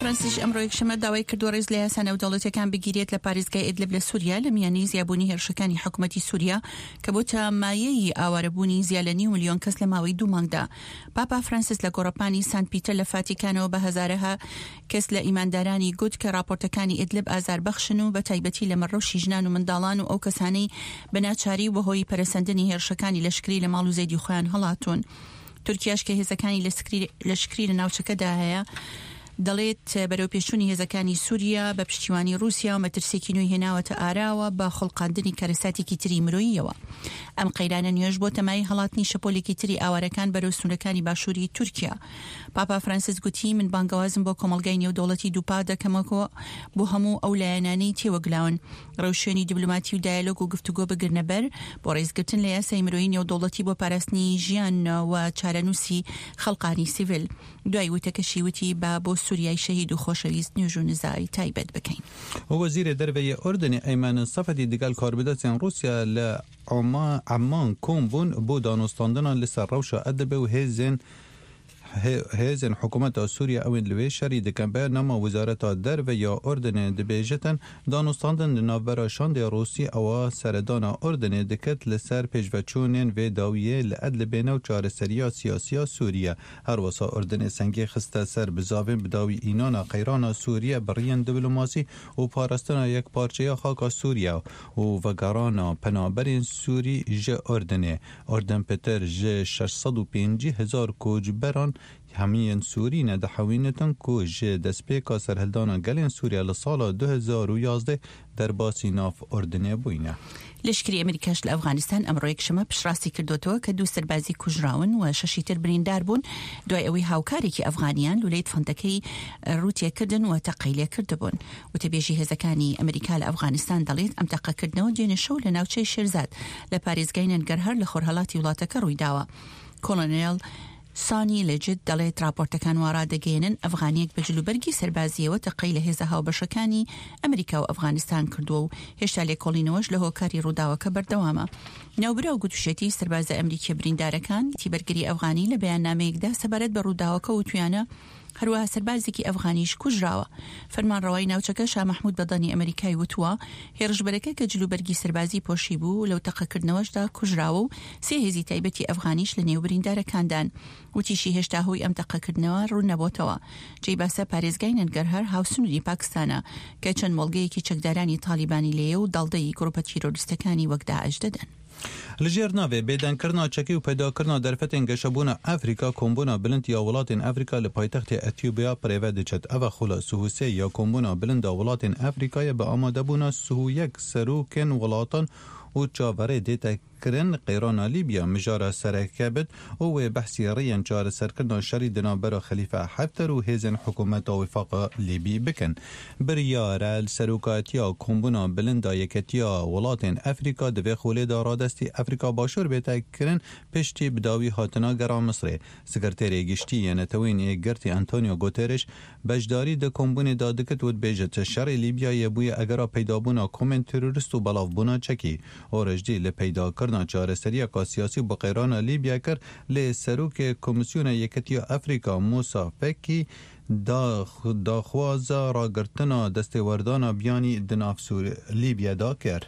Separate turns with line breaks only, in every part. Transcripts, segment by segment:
فرانسیش ئەمڕۆ یەکشەمە داوای کردووە ڕێز لە یاسانە و دەوڵەتەکان بگیرێت لە پارێزگای ئیدلب لە سووریا لە میانەی زیابوونی هێرشەکانی حکوومەتی سووریا کە بۆتە مایەی ئاوارەبوونی زیاد لە 2 ملیۆن کەس لە ماوەی 2 مانگدا. پاپا فرانسیس لە گۆڕەپانی سانت پیتەر لە فاتیکانەوە بە هەزارەها کەس لە ئیماندارانی گوت کە راپۆرتەکانی ئیدلب ئازاربەخشن و بە تایبەتی لە مەڕەوشی ژنان و منداڵان و ئەو کەسانەی بەناچاری بەهۆی پەرەسەندنی هێرشەکانی لەشکری لە ماڵ و زەیدی خۆیان هەڵاتون. تورکیاش کە هێزەکانی لەشکری لە ناوچەکەدا هەیە دەڵێت بەرەو پێشوونی هێزەکانی سووریا بە پشتیوانی رووسیا و مەترسێکی نوێی هێناوەتە ئاراوە بە خڵقاندنی کەرەساتێکی تری مرۆییەوە. ئەم قەیرانە نوێژ بۆ تەمای هەڵاتنی شەپۆلێکی تری ئاوارەکان بەرەو سوورەکانی باشووری تورکیا. پاپا فرانسیس گوتی من بانگەوازم بۆ کۆمەڵگای نێودەوڵەتی دووپا دەکەمەوە بۆ هەموو ئەو لایەنانەی تێوەگلاون ڕەوشێنی دیبلۆماتی و دایالۆگ و گفتوگۆ بگرنە بەر بۆ ڕێزگرتن لە یاسای مرۆیی نێودەوڵەتی بۆ پاراستنی ژیان و چارەنووسی خەڵقانی سیڤیل. دوای وتەکەشی وتی بۆ سوریای شهید و خۆشەویست نوێژ و نزای تایبەت بکەین.
وزیر دەرەوەی ئۆردنی ئەیمان سەفەتی دەگەڵ کاربدەتیان رووسیا لە عمان کۆم بوون بۆ دانوستاندنە لەسەر ڕەوشە ئەدەبێ و هێزن حکوومەتە سووریا ئەوێن لەوێ شەری دەکەن بە نەما وزارەتە دەرەوە یا ئۆردنێ دەبێژێتن دانوستاندن لەناوبەرە شاندێ رووسی ئەوە سەردانە ئۆردنێ دەکەت لەسەر پێشڤەچوونێن وێ داویە لە ئەدلبێنە و چارەسەریە سیاسیە سووریا. هەروەسا ئۆردنێ سەنگێ خستە سەر بزاوێن بداوی ئینانە قەیرانە سووریا بڕیەن دیبلۆماسی و پاراستنە یەک پارچەیە خاکە سووریا و ڤەگەڕانە پەنابەرین سووری ژە ئۆردنێ. ئۆردن پێتر ژە 650,000 کۆچبەران هەمیان سووری نەدەحەوینەتن کو ژێ دەستپێکا سەرهەلدانە گەلێن سووریا لە ساڵە 2011 دەرباسی ناف ئۆردنێ بووینە.
لەشکری ئەمریکاش لە ئەفغانستان ئەمڕۆ یەکشەمە پشتڕاستی کردوتەوە کە 2 سەربازی کوژراون و 6 تر بریندار بوون دوای ئەوەی هاوکارێکی ئەفغانیان لولەی فەندەکەی ڕوتێکردن و تەقەیلێکردبوون. وتەبێژی هێزەکانی ئەمریکا لە ئەفغانستان دەڵێت ئەم تەقەکردنەوە دێنە شەو لە ناوچەی شێرزاد لە پارێزگای نەنگەرهەر لە خۆرهەڵاتی وڵاتەکە ڕوویداوە. کۆلۆنێل سانی لەجد دەڵێت راپۆرتەکان وارا دەگەێنن ئەفغانیەک بە جلوبەرگی سەربازیەوە تەقەی لە هێزە هاوبەشەکانی ئەمریکا و ئەفغانستان کردووە و هێشتا لێکۆڵینەوەش لە هۆکاری ڕووداوەکە بەردەوامە. ناوبرا و گوتوشێتی سەربازە ئەمریکی بریندارەکان تیبەرگری ئەفغانی لە بەیاننامەیەکدا سەبارەت بە ڕووداوەکە و تویانە هەروەها سەربازێکی ئەفغانیش کوژراوە. فەرمانڕەوای ناوچەکە شا مەحموود بەدەنی ئەمریکای وتووە هێرشبەرەکە کە جلوبەرگی سەربازی پۆشی بوو لەو تەقەکردنەوەشدا کوژراوە و 3 هێزی تایبەتی ئەفغانیش لە نێو بریندارەکاندان. وتیشی هێشتا هۆی ئەم تەقەکردنەوە ڕوون نەبووتەوە. جێی باسە پارێزگای نەنگەرهەر هاوسنووری پاکستانە کە چەند مۆڵگەیەکی چەکدارانی تالیبانی لێیە و دەڵدەی گروپە تیرۆریستەکانی وەک داعش دەدەن.
لەژێر ناوێ بێدانکردنا چەکی و پەیداکردنا دەرفەتێن گەشەبوونە ئەفریقا کۆمبوونە بلند یا وڵاتên ئەفریقا لە پایتەختی ئەتیوبیا پرێڤە دەچێت. ئەڤە خوڵە سوهوسێ یا کۆمبوونە بلند وڵاتên ئەفریقایە بە ئامادەبوونە سوهویەک سەرۆکên وڵاتان و چاوەڕێ دێتەکردن قەیرانە لیبیا مژارە سەرەکەبت و وێ بەحسی ڕیان چارەسەرکردنا شەری دنابەرە خەلیفە حەفتەر و هێزن حکوومەتە وفاقە لیبی بکەن. بریارە سەرۆکاتیا کۆمبوونە بلندا یەکەتیا وڵاتên ئەفریقا دەبێ خولێدا ڕادەستی ئەفریقا باشوور بێتەکردن پشتی بداوی هاتنا گەرا مسرێ. سکرتێرێ گشتی یەنەتەوەینێ گرتی ئەنتۆنیۆ گۆتێرش بەشداری دە کۆمبوونێدا دکت ود بێژێت شەڕی لیبیا یەبوویە ئەگەرا پەیدابوونا کۆمێن تێرۆریست و بەڵاوبوونا چەکی. ئۆرەژدی لە پەیداکردنا چارەسەریەکا سیاسی بۆ قەیرانە لیبیا کرد لێ سەرۆکێ کۆمیسیۆنە یەکەتیا ئەفریقا موسا فەکی داخوازە ڕاگرتنا دەستێوەردانە بیانی دناف لیبیادا کرد.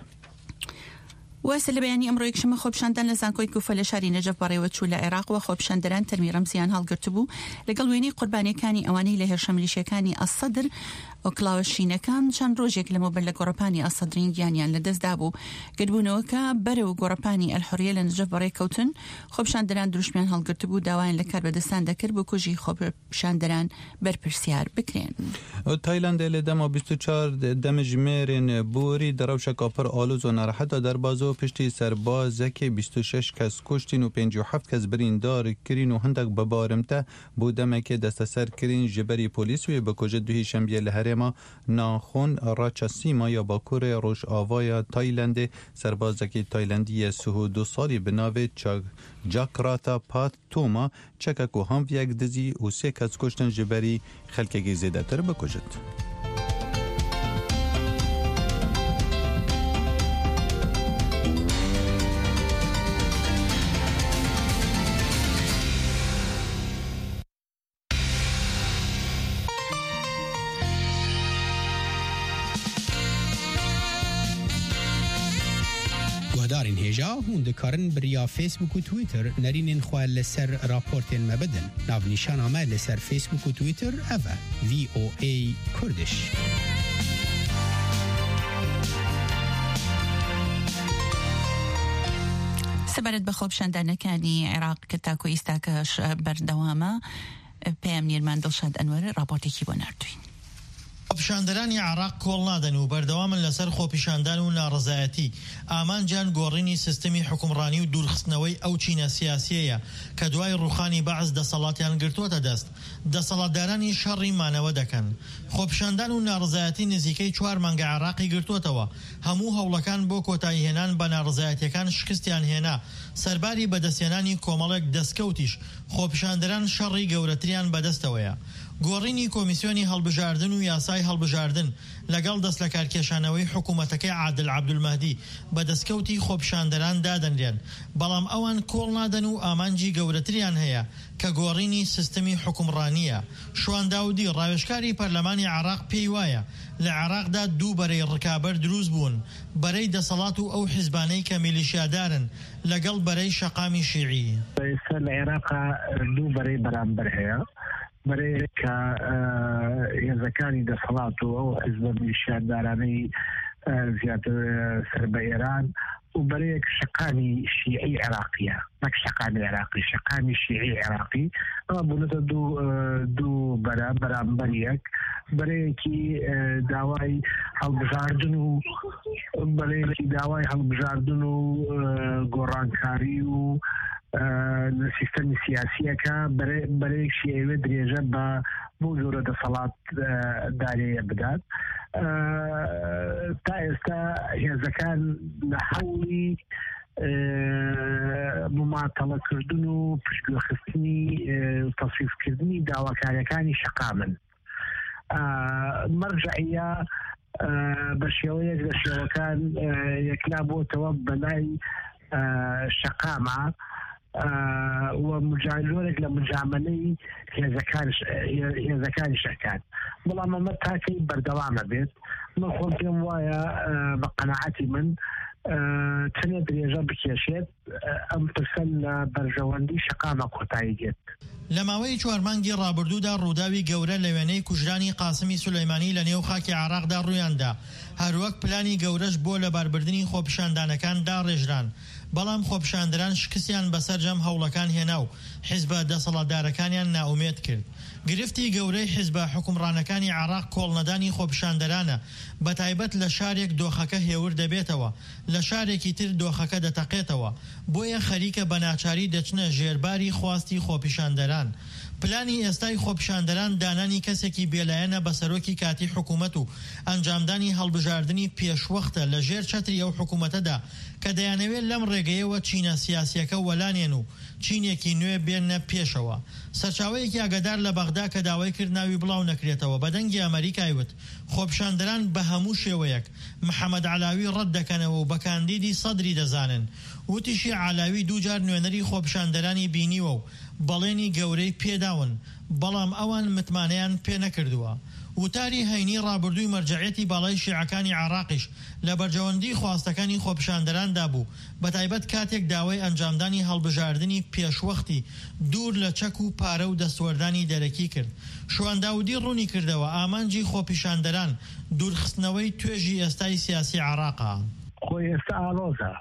واسە لە بەیانی ئەمڕۆ یەکشەمە خۆپیشاندان لە زانکۆی کوفە لە شاری نەجەف بەڕێوە چوو لە عێراق و خۆپیشاندەران تەرمی ڕەمزیان هەڵگرت بوو لەگەڵ وێنەی قوربانیەکانی ئەوانەی لە هێرشە میلیشیەکانی ئەسەدر و کلاوەشینەکان چەند ڕۆژێک لەمەوبەر لە گۆڕەپانی ئەسەدرین گیانیان لەدەستدا بوو. گەربوونەوەکە بەرەو گۆڕەپانی ئەلحوریە لە نەجەف بەڕێکەوتن. خۆپیشاندەران دروشمیان هەڵگرت بوو داوایان لە کاربەدەستان دەکرد بۆ کوژی خۆپیشاندەران بەرپرسیار بکرێن.
تایلەندە لە دەما 24 دەمەژمێرێن بوری دەڕەوشەکە پڕ ئالوز و ناڕەحەتە دەربازۆ پشتی سەربازێکی 26 کەس کوشتین و 57 کەس بریندار کرین و هەندێک بەبارمتە بۆ دەمێکێ دەستەسەر کرین ژبەری پۆلیس وێ بەکۆژە دوهی شەمبیە لە هەرێما ناخۆن ڕاچەسیما یا باکوورێ ڕۆژئاوایە تایلەندێ سەربازێکی تایلەندیە 32 ساڵی بناوێت جاکراتا پات تۆما چەکەک و هەمڤیەک دزی و 3 کەس کوشتن ژبەری خەلکێکی زێدەتر بکوژت.
هەوادارین هێژا هون دikarin biriya Facebook û Twitter nerînên xwe li ser raportên me bidin. Navnîşana me li ser Facebook û Twitter ev e VOA Kurdish.
سەبارەت بە خۆپیشاندانەکانی عێراق کە تاکو ئیستاکەش بەردەوامە پێم نیرمان دڵشاد ئەنوەر راپۆرتێکی بۆ ناردوین.
خۆپیشاندەرانی عێراق کۆڵ نادەن و بەردەوامن لەسەر خۆپیشاندان و ناڕەزایەتی ئامانجان گۆڕینی سیستەمی حکومڕانی و دوورخستنەوەی ئەو چینە سیاسیەیە کە دوای ڕوخانی بەعز دەسەڵاتیان گرتووەتە دەست دەسەڵاتدارانی شەڕی مانەوە دەکەن. خۆپیشاندان و ناڕەزایەتی نزیکەی 4 مانگە عێراقی گرتووەتەوە. هەموو هەوڵەکان بۆ کۆتایی هێنان بە ناڕەزایەتیەکان شکستیان هێنا. سەرباری بەدەستێنانی کۆمەڵێک دەستکەوتیش خۆپیشاندەران شەڕی گەورەتریان بەدەستەوەیە. گۆڕینی کۆمیسیۆنی هەڵبژاردن و یاسای هەڵبژاردن لەگەڵ دەست لە کارکێشانەوەی حکوومەتەکەی عادل عەبدولمەهدی بە دەستکەوتی خۆپیشاندەران دادەنرێن، بەڵام ئەوان کۆڵ نادەن و ئامانجی گەورەتریان هەیە کە گۆڕینی سیستەمی حکومڕانیە. شوان داودی ڕاوێژکاری پەرلەمانی عێراق پێی وایە لە عێراقدا 2 بەرەی ڕکابەر دروست بوون، بەرەی دەسەڵات و ئەو حیزبانەی کە میلیشیادارن لەگەڵ بەرەی شەقامی شیعی.
ئێستا لە عێراقا 2 بەرەی بەرامبەر هەیە، بەرەیەک کە هێزەکانی دەسەڵات و ئەو حیزبە میلیشیادارانەی زیاتر سەر بە ئێران و بەرەیەک شەقامی شیعی عێراقیە، نەک شەقامی عێراقی، شەقامی شیعی عێراقی. ئەمە بوونەتە دوو بەرامبەر یەک، بەرەیەکی داوای هەڵبژاردن و بەرەیەکی داوای هەڵبژاردن و گۆڕانکاری و لە سیستەمی سیاسیەکە بەرەیەکشی ئەوێ درێژە بە بۆ جۆرە دەسەڵات دارەیە بدات. تا ئێستا هێزەکان لە هەوڵی مماتەڵەکردن و پشتگوێخستنی تەصفیفکردنی داواکاریەکانی شەقامن. مەرجعیە بە شێوەیەک لە شێوەکان یەکلا بۆتەوە بەلای شەقامە و مجاجۆرێک لە مجاملەی هێزەکانی شەکات، بەڵام ئەمە تاکەی بەردەوامە بێت. من خۆم پێم وایە بە قەناعەتی من چنێ درێژە بکێشێت ئەم پرسە لە بەرژەوەندی شەقامە کۆتایی دێت.
لە ماوەی 4 مانگی ڕابردوودا ڕووداوی گەورە لە وێنەی کوژرانی قاسمی سولەیمانی لە نێو خاکی عێراقدا ڕوویاندا، هەروەک پلانی گەورەش بۆ لەباربردنی خۆپیشاندانەکان داڕێژران، بەڵام خۆپیشاندەران شکستیان بەسەر جەم هەوڵەکان هێنا و حیزبە دەسەڵاتدارەکانیان ناومێت کرد. گرفتی گەورەی حیزبە حکومڕانەکانی عێراق کۆڵنەدانی خۆپیشاندەرانە، بە تایبەت لە شارێک دۆخەکە هێور دەبێتەوە، لە شارێکی تر دۆخەکە دەتەقێتەوە، بۆیە خەریکە بە ناچاری دەچنە ژێرباری خواستی خۆپیشاندەران. پلانی ئێستای خۆپیشاندەران دانانی کەسێکی بێلایەنە بە سەرۆکی کاتی حکوومەت و ئەنجامدانی هەڵبژاردننی پێشوەختە لە ژێر چەتری ئەو حکوومەتەدا کە دەیانەوێت لەم ڕێگەیەوە چینە سیاسیەکە وەلانێن و چینێکی نوێ بێنە پێشەوە. سەرچاوەیەکی ئاگادار لە بەغدا کە داوای کرد ناوی بڵاو نەکرێتەوە بەدەنگی ئەمریکای وت خۆپیشاندەران بە هەموو شێوەیەک محەممەد علاوی ڕەت دەکەنەوە و بە کاندیدی سەدری دەزانن. وتیشی علاوی 2 جار نوێنەری خۆپیشاندەرانی بینیوە و بەڵێنی گەورەی پێداون، بەڵام ئەوان متمانەیان پێ نەکردووە. وتاری هەینی ڕابردووی مەرجعیەتی باڵای شیعەکانی عێراقیش لە بەرژەوەندی خواستەکانی خۆپیشاندەراندا بوو، بە تایبەت کاتێک داوای ئەنجامدانی هەڵبژاردننی پێشوەختی دوور لە چەک و پارە و دەستوەردانی دەرەکی کرد. شوان داودی ڕوونی کردەوە ئامانجی خۆپیشاندەران دوورخستنەوەی توێژی ئێستای سیاسی عێراقە.
خۆی ئێستا ئالۆزە،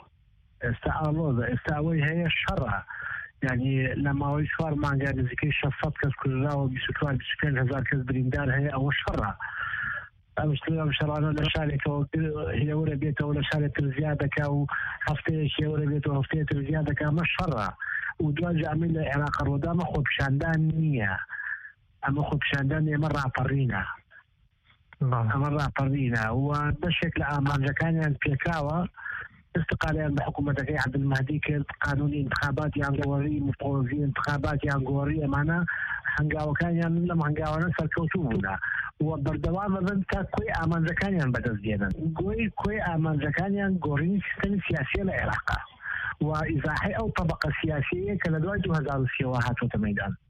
ئێستا ئەوەی هەیە شەڕە، یعنی لە ماوەی 4 مانگە نزیکەی 600 کەس کوژراوە، 24-25,000 کەس بریندار هەیە، ئەوە شەڕە. ئەم شەڕانە لە شارێکەوە هێورە بێتەوە لە شارێکتر زیاد دەکا و هەفتەیەک هێورە بێتەوە هەفتەیەکتر زیاد دەکا، ئەمە شەڕە. و دوای ئەمە لە عێراق ڕۆدا ئەمە خۆپیشاندان نییە، ئەمە خۆپیشاندان ئێمە ڕاپەڕینە، ئەمە ڕاپەڕینە و بەشێک لە ئامانجەکانیان پێکاوە استقالیان بە حکوومەتەکەی عەبدولمەهدی کرد، قانونی انتخاباتیان گۆڕی، مفۆزی انتخاباتیان گۆڕی، ئەمانە هەنگاوەکانیان لەم هەنگاوانە سەرکەوتوو بوونە و بەردەوامە بن تا کۆی ئامانجەکانیان بەدەستێنن. کۆی ئامانجەکانیان گۆڕینی سیستەمی سیاسیە لە عێراقا و ئیزاحی ئەو طەبەقە سیاسیەیە کە لە دوای 2003 هاتوۆتە مەیدان.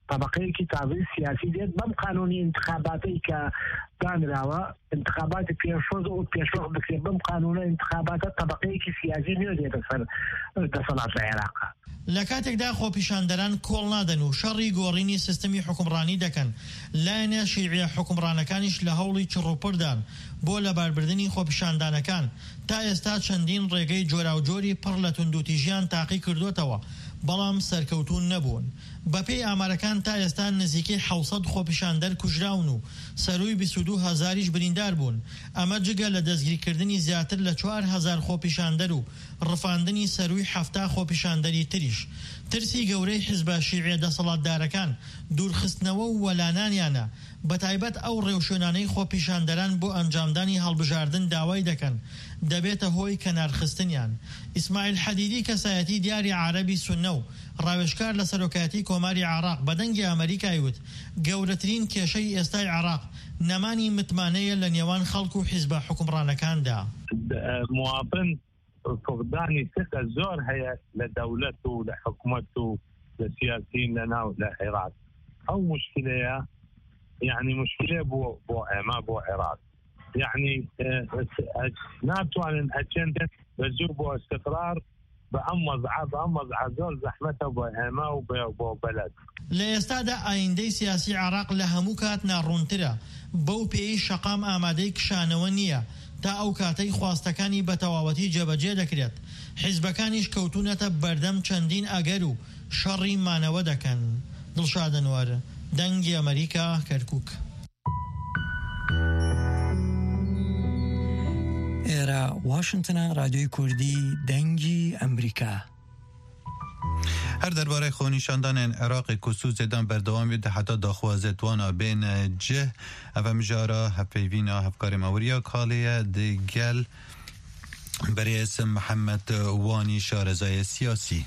طبقەیەکی تازەی سیاسی دێت بەم قانونی انتخاباتی کە دانراوە انتخابات پێشۆز و پێشۆز بکرێت بەم قانونە انتخاباتە طبقەیەکی سیاسی نوێ دێتە سەر دەسەڵات لە عێراقا.
لە کاتێکدا خۆپیشاندەران کۆڵ نادەن و شەڕی گۆڕینی سیستەمی حکومڕانی دەکەن، لایەنە شیعە حکومڕانەکانیش لە هەوڵی چڕوپڕدان بۆ لەباربردنی خۆپیشاندانەکان. تا ئێستا چەندین ڕێگەی جۆراوجۆری پڕ لە توندوتیژیان تاقی کردوتەوە، بەڵام سەرکەوتون نەبوون. بەپێی ئامارەکان تا ئێستا نزیکەی 700 خۆپیشاندەر کوژراون و سەرووی 22,000یش بریندار بوون. ئەمە جگە لە دەستگیرکردنی زیاتر لە 4,000 خۆپیشاندەر و ڕفاندنی سەرووی 7 خۆپیشاندەری تریش. ترسی گەورەی حیزبە شیعە دەسەڵاتدارەکان دوورخستنەوە و وەلانانیانە، بەتایبەت ئەو ڕێوشێنانەی خۆپیشاندەران بۆ ئەنجامدانی هەڵبژاردن داوای دەکەن دەبێتە هۆی کەنارخستنیان. ئیسماعیل حەدیدی کەسایەتی دیاری عەرەبی سوننە و ڕاوێژکار لە سەرۆکایەتی کۆماری عێراق بەدەنگی ئەمریکای وت گەورەترین کێشەی ئێستای عێراق نەمانی متمانەیە لە نێوان خەڵک و حیزبە حکومڕانەکاندا.
موافن فقدانی ثقة زۆر هەیە لە دەولەت و لە حکومەت و لە سیاسیین لەناو لە عێراق. ئەو مشکلەیە يعني مشكلة بو ئێمە بۆ عێراق، يعني ناتوانن ئەچێندن بەزوو بۆ استقرار بە ئەم وەزعە زۆر زەحمەتە بۆ ئێمە و بۆ بەلەد.
لە ئێستادا ئایندەی سیاسی عێراق لە هەموو کات ناڕوونترە، بەو پێی شەقام ئامادەی کشانەوە نییە تا ئەو کاتەی خواستەکانی بە تەواوەتی جێبەجێ دەکرێت. حیزبەکانیش کەوتونەتە بەردەم چەندین ئەگەر و شەڕی مانەوە دەکەن. دڵشاد ئەنوەر، دەنگی ئەمریکا، کەرکووک.
ئێرە واشنگتنە، رادیۆی کوردی دەنگی ئەمریکا.
هر درباره خونیشاندن عراق کسوز زدن بردوامی ده حتی داخوازه توانا بین جه و مجارا هفیوینا هفکار موریا کالیه ده گل برای اسم محمد وانی شارزای سیاسی.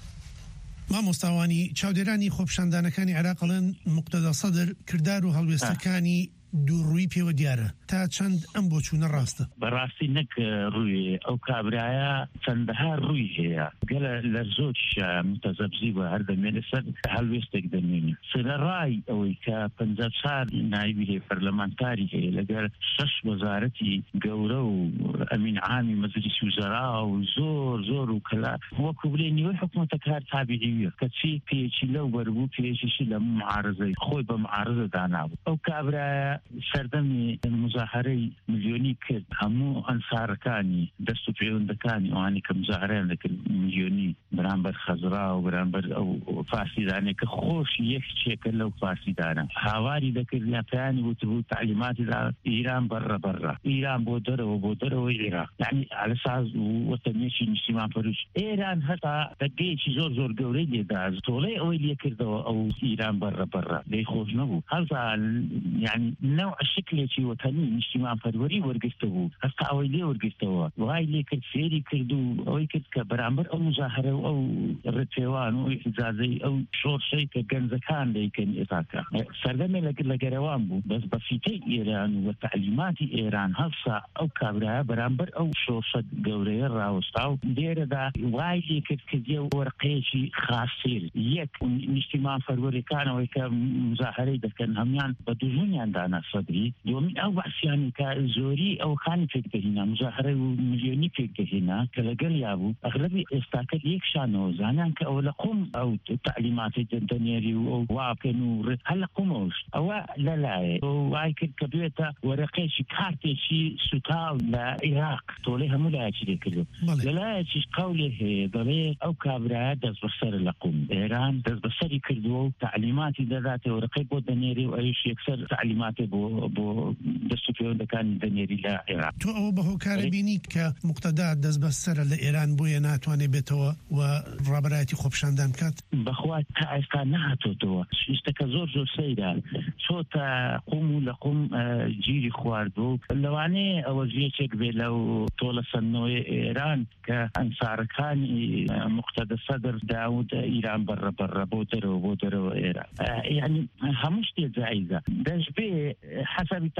ما مستوانی چاودێرانی خۆپیشاندانەکانی عێراقڵن مقتەدا سەدر کردار و هەڵوێستەکانی دووڕووی پێوە دیارە تا چەند ئەم بۆچوونە ڕاستە.
بەڕاستی نەک ڕووی ئەو کابرایە چەندەها ڕووی هەیە گەلە لە زۆرش متەزەبزی بە هەر دەمێنێت سەر هەڵوێستێک دەمێنی سرە ڕای ئەوەی کە 54 نایبی هەیە پەرلەمانتاری هەیە لەگەر 6 وەزارەتی گەورە و ئەمین عامی مەجلیسی وزەرا و زۆر و کەلا وەکو بڵێ نیوەی حکوومەتە کار تابعیویە کەچی پێچی لەو بەربوو پێشیشی لە معارزەی خۆی بە معارزە دانابوو. ئەو کابرایە سەردەمی مزاحرەی ملیۆنی کرد هەموو ئەنسارەکانی دەست و پەیوەندەکانی ئەوانی کە مزاحرەیان دەکرد ملیۆنی بەرامبەر خەزرا و بەرامبەر ئەو فارسیدانێک کە خۆش یەکێکە لەو فارسیدانە هاواری دەکرد یا پەیانی وتبوو تعلیماتی دا ئیران بەڕە ئیران بۆ دەرەوەی عێراق یعنی ئالەساز وەتەنیەکی نیشتیمان پەروش ئێران هەتا دەگەیەکی زۆر گەورەی لێدا تۆڵەی ئەوەی لێ کردەوە ئەو ئیران بەڕە لێی خۆش نەبوو هەڵتا یعنی نوع شکلێکی وەتەنی نیشتیمان پەروەری وەرگرتە بوو هەستا ئەوەی لێ وەرگرتەوە وای لێ کرد فێری کرد و ئەوەی کرد کە بەرامبەر ئەو مزاحرە و ئەو ڕێپێوان و ئیحتجاجەی ئەو شۆرشەی کە گەنجەکان دەیکەن ئێتاکە سەردەمێ لە گەرەوان بوو بەس بە فیتەی ئێران و تعلیماتی ئێران هەڵسا ئەو کابرایە بەرامبەر ئەو شۆرشە گەورەیە ڕاوەستا و لێرەدا وای لێ کرد کە دێ وەرقەیەکی خاسیر یەک نیشتیمان پەروەریەکانەوەی کە مزاحرەی دەکەن هەمان بە دوژمنیان دانا سەدری دومین ئەو بەحسیانی کە زۆری ئەو خانی پێکدەهێنا مزاحرە و ملیۆنی پێکدەهێنا کە لەگەڵ یابوو ئەغلبی ئێستاکە یەکشانەوە زانیان کە ئەو لە قوم ئەو تعلیماتی دەنێری و ئەو واکەن و هەر لە قومەوەش ئەوە لەلایە وای کرد کە بێتە وەرەقەیەکی کارتێکی سوتاو لە عێراق تۆڵەی هەموو لایەکی لێ کردو لەلایەکیش قەولێ هەیە دەڵێ ئەو کابرایە دەست بەسەر لە قوم ئێران دەست بەسەری کردووە و تعلیماتی دەداتێ وەرەقەی بۆ دەنێری و ئەویش یەکسەر تعلیماتی بۆ دەست و پەیوەندەکان دەنێری لە عێراق
تۆ ئەوە بە هۆکارە بینی کە مقتەدا دەست بەسەرە لە ئێران بۆیە ناتوانێت بێتەوە و ڕابەرایەتی خۆپیشاندان بکات
بەخوا تا ئێستا نهاتۆتەوە شتەکە زۆر سەیرا چۆتە قوم و لە قوم گیری خواردوو لەوانەیە ئەوە ژێچێک بێ لەو تۆڵە سەرنەوەی ئێران کە ئەنسارەکانی مقتەدە سەدر داود ئیران بەڕە بۆ دەرەوە ئێران یعنی هەموو شتێ جایزە دەشبێ حەسەبی تعلیماتی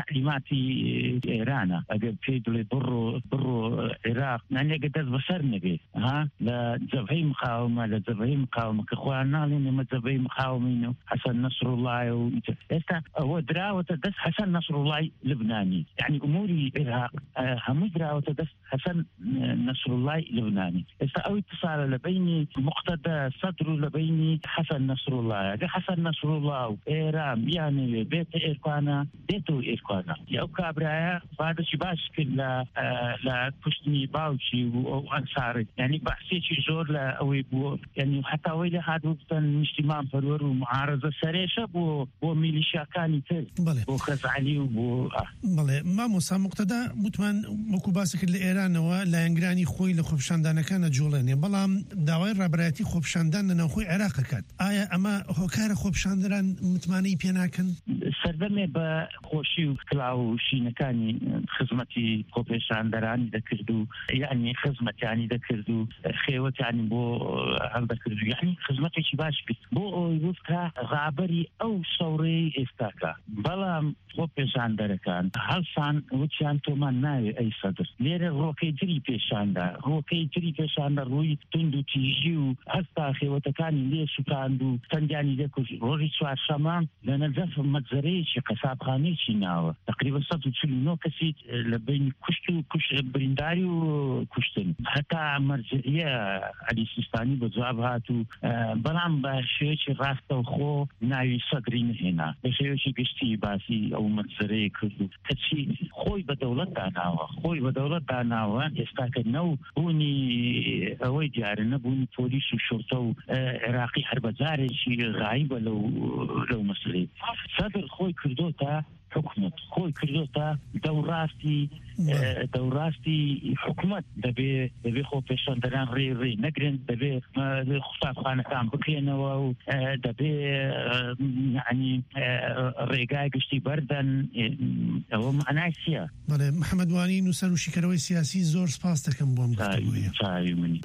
دەستی ئێرانە ئەگەر پێی دڵێ بڕۆ عێراق نانێ گەدەست بەسەر نەبێ لە جەبهەی مقاومە لە جەبهەی مقاومە کە خۆیان ناڵێن ئێمە جەبهەی مقاومین و حەسەن نەسڕوڵڵای و ئێستا ئەوە دراوەتە دەست حەسەن نەسڕوڵڵای لبنانی یعنی ئوموری عێراق هەموو دراوەتە دەست حەسەن نەسڕوڵڵای لبنانی ئێستا ئەو اتصالە لە بینی مقتەدە سەدر و لە بینی حەسەن نەسڕوڵڵایە ئەگەر حەسەن نەسڕوڵڵا و ئێران بیانەوێ بێتە ئێرکوانە دێتەوە ئێرکوانە ئەو کابرایە فادەی باش کرد لە پشتنی باوکی و ئەو ئەنسارت یعنی بەحسێکی زۆر لە ئەوەی بووە یعنی حتاوەی لە هاتوو بتەن نیشتیمان پەروەر و معارەزە سەرێشە بۆ میلیشیاکانی تر بۆ خەزعەلی و بۆ
بەڵێ مامۆستا مقتەدا وتمان وەکو باسی کرد لە ئێرانەوە لایەنگرانی خۆی لە خۆپیشاندانەکانە جوڵێنێ بەڵام داوای ڕابەرایەتی خۆپیشاندان لە ناوخۆی عێراق دەکات ئایا ئەمە هۆکارە خۆپیشاندەران متمانەی پێ ناکەن
سەردەمێ بە خۆشی و کلااو و شینەکانی خزمەتی خۆپیشاندەرانی دەکرد و یعنی خزمەتیانی دەکرد و خێوەتیانی بۆ هەڵدەکرد و یعنی خزمەتێکی باش کرد بۆ ئەوی گفتکە ڕابەری ئەو شەوڕێی ئێستاکە بەڵام خۆپیشاندەرەکان هەڵسان وچیان تۆمان ناوێ ئەی سەدر لێرە ڕۆکەی تری پێشاندا ڕووی تند و تیژی و هەستا خێوەتەکانی لێ سوکاند و تەنگیانی دەکوژ ڕۆژی چوارشەمە لە نەجەف مەجزەرەیەکی قەسابخانەیەکی ناوە تقریبا 149 کەسی لە بین کوشت و برینداری و کوشتن هەتا مەرجعیە عەلی سیستانی بە جواب هات و بەڵام بە شێوەیەکی ڕاستەوخۆ ناوی سەدری نهێنا بە شێوەیەکی گشتی باسی ئەو مەجزەرەیە کرد و کەچی خۆی بە دەوڵەت داناوە ئێستا کە نەو بوونی ئەوەی دیارە نەبوونی پۆلیس و شورتە و عێراقی هەربەجارێکی غایبە لەو مەسلەی سەدر خۆی کردۆتە حکومت خۆی کردۆتە دەوڕاستی حکومت دەبێ خۆپیشاندەران ڕێ نەگرن دەبێ قوتابخانەکان بکرێنەوە و دەبێ یعنی ڕێگای گشتی بەردەن ئەوە معنای چییە؟
بەڵێ محەممەد وانی نووسەر و شیکەرەوەی سیاسی زۆر سپاس دەکەم بۆم
چاوی منی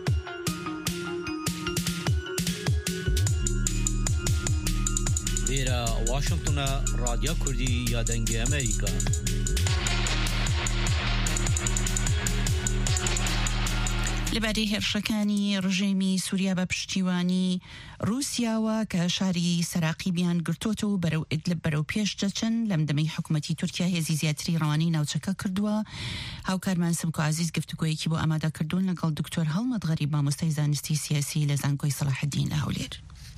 لێرە واشنگتنە رادیۆ کوردی یادەنگی ئەمریکا
لەبارەی هێرشەکانی ڕژێمی سووریا بە پشتیوانی رووسیاوە کە شاری سەراقی بیان گرتۆتەوە بەرەو ئیدلب بەرەو پێش دەچن لەم دەمەی حکوومەتی تورکیا هێزی زیاتری ڕەوانەی ناوچەکە کردووە هاوکارمان سمکۆ عزیز گفتوگۆیەکی بۆ ئامادەکردوون لەگەڵ دکتۆر هەڵمەت غەریب مامۆستای زانستی سیاسی لە زانکۆی سەلاحەدین لە هەولێر.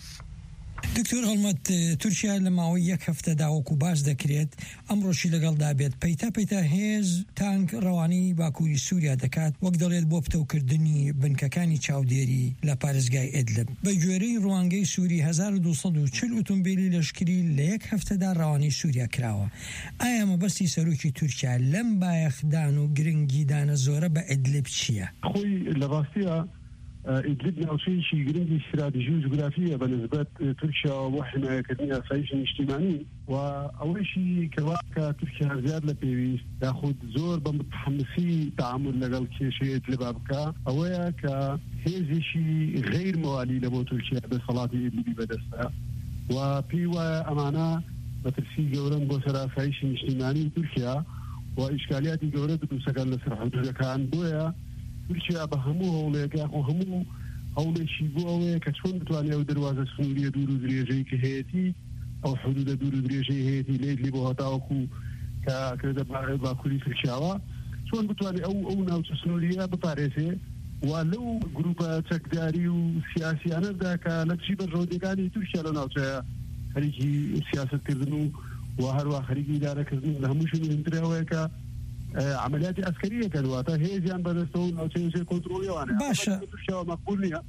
دکتۆر هەڵمەت تورکیا لە ماوەی یەک هەفتەدا وەکو باش دەکرێت ئەمڕۆشی لەگەڵدا بێت پەیتا هێز تانک ڕەوانەی باکووری سووریا دەکات وەک دەڵێت بۆ پتەوکردنی بنکەکانی چاودێری لە پارێزگای ئیدلب بە گوێرەی ڕوانگەی سووری 1240 ئۆتۆمبیلی لەشکری لە یەک هەفتەدا ڕەوانەی سووریا کراوە. ئایا مەبەستی سەرۆکی تورکیا لەم بایەخدان و گرنگی دانە زۆرە بە ئیدلب چییە؟
خۆی لە ڕاستیە ئیدلب ناوچەیەکی گرنگی استراتیژی و جوگرافیە بە نسبەت تورکیا و حمایەکردنی ئاسایشی نیشتیمانی و ئەوەیشی کەواکە تورکیا زیاد لە پێویست یاخود زۆر بە متحمسی تعامل لەگەڵ کێشەی ئیدلب بکە ئەوەیە کە هێزێکی غیر موالی لە بۆ تورکیا دەسەڵاتی ئیدلبی بەدەستە و پێی وایە ئەمانە بەترسی گەورن بۆ سەر ئاسایشی نیشتیمانی تورکیا و ئیشکالیاتی گەورە دروستەکان لەسەر حدودەکان بۆیە تورکیا بە هەموو هەوڵێکە و هەموو هەوڵێکی بۆ ئەوەیە کە چۆن بتوانێت ئەو دەواازە سنووریە دوور و درێژەی کە هەیەی ئەو حدودە دوور و درێژەی هەیەی لێدلی بۆ هەتاوەکو کە کردە باکووری تورکیاوە چۆن بتوانێت ئەو ناوچە سنووریە بپارێزێ و لەو گروپە چەکداری و سیاسیانەدا کە لە چی بەڕۆدەکانی تورکیا لە ناوچەیە خەریکی سیاستکردن و هەروە خەریکی ئیدارەکردن لە هەموو شوێنترەوەیە کە عملیاتی عسکریە کردواتە هێزیان بەدەستەوە ناوچەیە کۆنتڕۆلیەوانە
باشە
تورکیاوە مەقبول نییە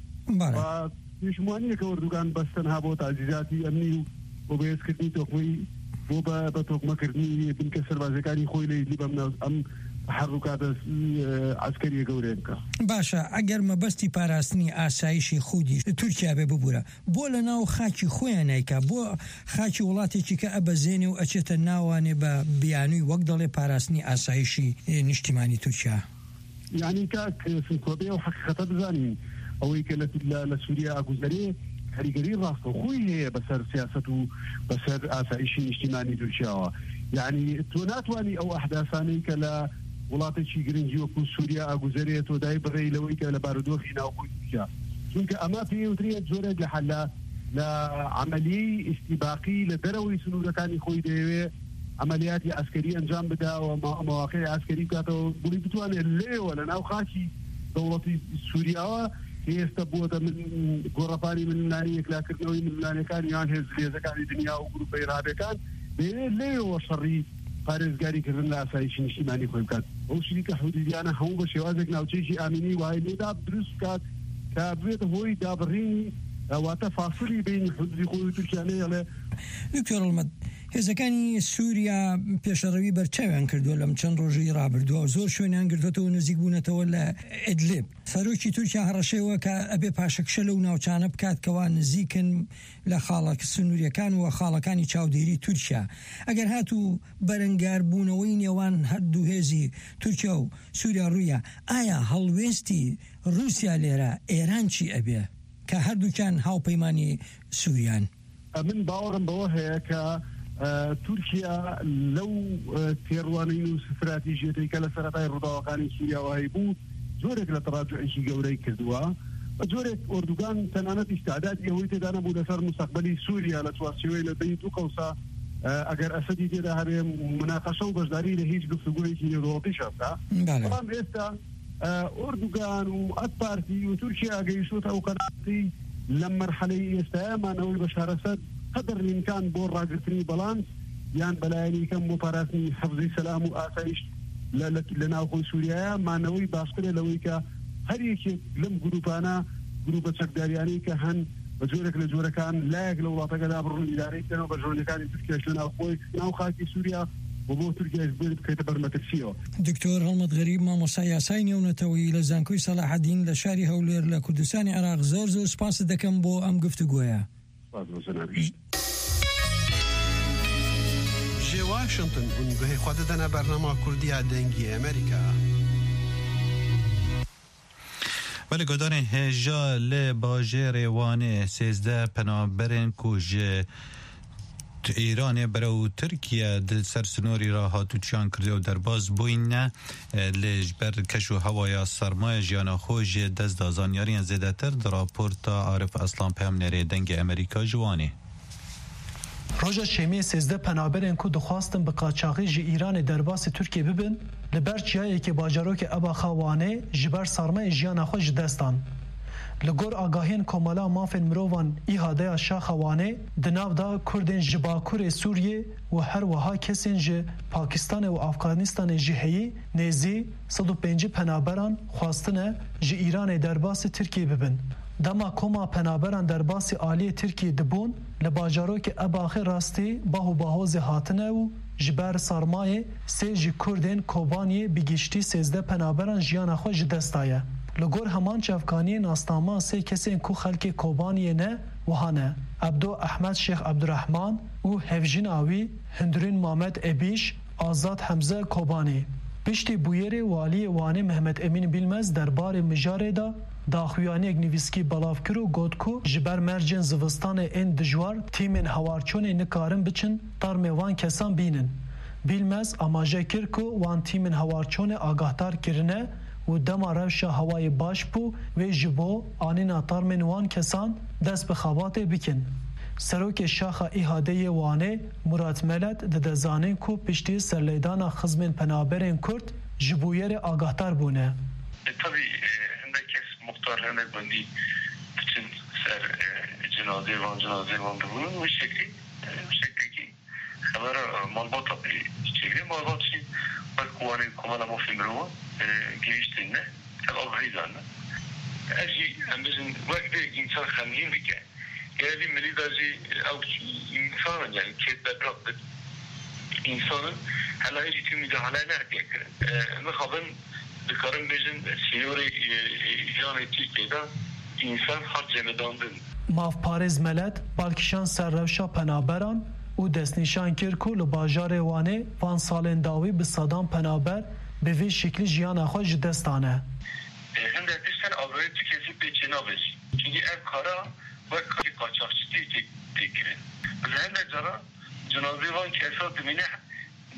پێشمانیە کە وەردوگان بەستەنها بۆ تاجیزاتی ئەمنی و بۆ بەهێزکردنی تۆخمەی بۆ بە تۆکمەکردنی بنکە سەربازەکانی خۆی لە ئیدلیب ئەم تحرکات عسکریە گەورەیە بکە.
باشە ئەگەر مەبەستی پاراستنی ئاسایشی خودی تورکیا بێ ببوورە بۆ لە ناو خاکی خۆیان نیکە بۆ خاکی وڵاتێکی کە ئەبەزێنێ و ئەچێتە ناوانێ بە بیانووی وەک دەڵێ پاراستنی ئاسایشی نیشتیمانی تورکیا
یعنی کاک سنکۆبێ و حقیقەتە بزانین ئەوەی کە لە سووریا ئاگوزەرێ کاریگەری ڕاستەوخۆی هەیە بەسەر سیاست و بەسەر ئاسایشی نیشتیمانی تورکیاوە يعني تو ناتواني او احداثاني كلا وڵاتی گرنگی وەکو سووریا ئاگوزارێت و دای بڕێی لەوەی کە لە بارودۆخی ناوخۆی تورکیا چونکە ئەمە پێوترێت جۆرێک لە حەلا لە عملی ئیستیباقی لە دەرەوەی سنوورەکانی خۆی دەیەوێت عملیاتی عسکەری ئەنجام بداوە مواقع عسکەری بکاتەوە بڵی بتوانێت لێوە لە ناو خاکی دەوڵەتی سووریاوە ئێستا بۆتە گۆڕەپانی ململانی یەکلاکردنەوەی ململانەکانی یان هێز هێزەکانی دنیا و گروپەی رابەکان دەیەوێت لێوە شەڕی پارێزگاریکردن لە ئاسایشی نیشتیمانی خۆی بکات ئەو شریکە حودودیانە هەموو بە شێوازێک ناوچەیەکی ئامینی وای لێدا دروست بکات کە بێتە هۆی دابڕینی واتە فاصلی بینی حودودی خۆی تورکیانەیە لێ
دکتۆر ئەڵمەد هێزەکانی سووریا پێشەڕەوی بەرچاویان کردووە لەم چەند ڕۆژی ڕابردووە زۆر شوێنیان گرتوەوە نزیک بوونەتەوە لە ئیدلیب سەرۆکی تورکیا هەڕەشەوە کە ئەبێ پاشەکشە لەو ناوچانە بکات کەوا نزیکن لە خاڵک سنووریەکان و خاڵەکانی چاودێری تورکیا ئەگەر هاتوو بەرەنگاربوونەوەی نێوان هەردوو هێزی تورکیا و سووریا ڕوویە ئایا هەڵوێستی رووسیا لێرە ئێران چی ئەبێ کە هەردووکیان هاوپەیمانی سووریان
من باوەڕم بەوە هەیە کە تورکیا لەو تێڕوانین و استراتیژیەتی کە لە سەرەتای ڕووداوەکانی سووریاوە هەیبوو جۆرێک لە تەڕاجعێکی گەورەی کردووە جۆرێک ئۆردوگان تەنانەت ئیستعدادی ئەوەی تێدا نەبوو لەسەر مستەقبەلی سووریا لە چوارچێوەی لە بین دوو قەوسا ئەگەر ئەسەدی تێدا هەبێ مناقەشە و بەشداری لە هیچ گفتوگویەکی نێودەوڵەتیش هەبدا بەڵام ئێستا ئۆردوگان و ئەک پارتی و تورکیا گەیشتوتە ئەو قەراتی لە مەرحەلەی ئێستایەمانەوەی بە شارەسەد قدر الإمكان بور راقرتني بالانس يان بلايني كم مطاراتني حفظي سلام وآسايش لناوخو سوريا ما نوي باسقرة لويكا هريكي لم جروبانا جروبة شكدارياني كهن بجورك لجوركان لايق لو لاطاقا دابرون إداري كانوا بجورني كان تركيا لناوخوي ناوخاكي سوريا وبو تركيا يزبير بكيتبر مترسيو
دكتور هەڵمەد غەریب مامۆستا یاسای نێونەتەوەی لە زانکۆی سەلاح الدین لە شاری هەولێر لە کوردستانی عێراق زۆر سپاس دەکەم بۆ ئەم گفتوگۆیە
جي واشنطن ونگوهی خود دنا برنامه کردی دنگی امریکا
ولی گدان هجا لباجر وانه 13 پنابرن کوژ ایران برای ترکیه در سر سنوری را هاتوچیان کرده و در باز بوینه لجبر کشو هوای سرمایه جیانا خوش دست دازانیاری زیده تر در راپورت عارف اسلام پیامنری دنگ امریکا جوانی
روژا شیمی 13 پنابرین کو دخواستن به قاچاقی جی ایران درباس ترکیه ببین لبر چیایی که باجروک ابا خوانه جبر سرمایه جیانا خوش دستان لگور آگاهین کمالا مافن مروان ایهاده شاخوانه دناو دا کردن جباکور سوریه و هر وها کسین جه پاکستان و افغانستان جههی نیزی 105 پنابران خواستنه جه ایران درباس ترکیه ببن. دما کما پنابران درباس عالی ترکیه دبون لباجارو که اباخی راستی باهو زهاتنه و جبر سرمایه سی جه کردن کوبانیه بگیشتی 13 پنابران جیان خوش دستایه. لگور همان چفکانی ناستاما سه کسی کو خلک کوبانیه نه وهانه عبدو احمد شیخ عبدالرحمن و هفجین آوی هندرین محمد ابیش آزاد حمزه کوبانی پشتی بویر والی وانی محمد امین بیلمز دربار مجاره دا داخویانی اگنیویسکی بلافکر و گودکو جبر مرجن زوستان این دجوار تیمین هوارچون نکارن بچن ترمیوان کسان بینن بیلمز آماجه کرکو وان تیمین هوارچون آگاهتار کرنه و دما روشا هوای باش بو و جبو آنینا تارمن وان کسان دست به خوابات بکن. سروک شاخ ایهاده وانه مراد ملت ددزانین کو پشتی سرلیدانا خزمین پنابرین کرد جبویر آگاهتر بونه.
طبی هنده کس مختار هنده بندی بچن سر جنازه وان ببونن و شکلی که خبر مالباتا بری چگلی مالبات چی بکوانی کمالا مفیم رو گریشتین نه کل آگاهی دانه اجی هم بزن وقت انسان خمگین بکن یعنی ملی دازی او انسان یعنی که بدرق انسان حالا ایجی توی میده حالا نرکه کرن مخابن بکارم بزن سیوری ایران تیکه دا انسان هر جمداندن
ماف پارز ملت بالکشان سر روشا پنابران او دست نشان کرکو لباجار وانه وان سالن داوی به صدام پنابر به وی شکلی جیان خوش دستانه
هنده پیشتر آگاهی تو کسی پیچنا بزی چونکه این کارا باید کاری قاچاقچی تکره هنده جرا جنازه وان کسا دمینه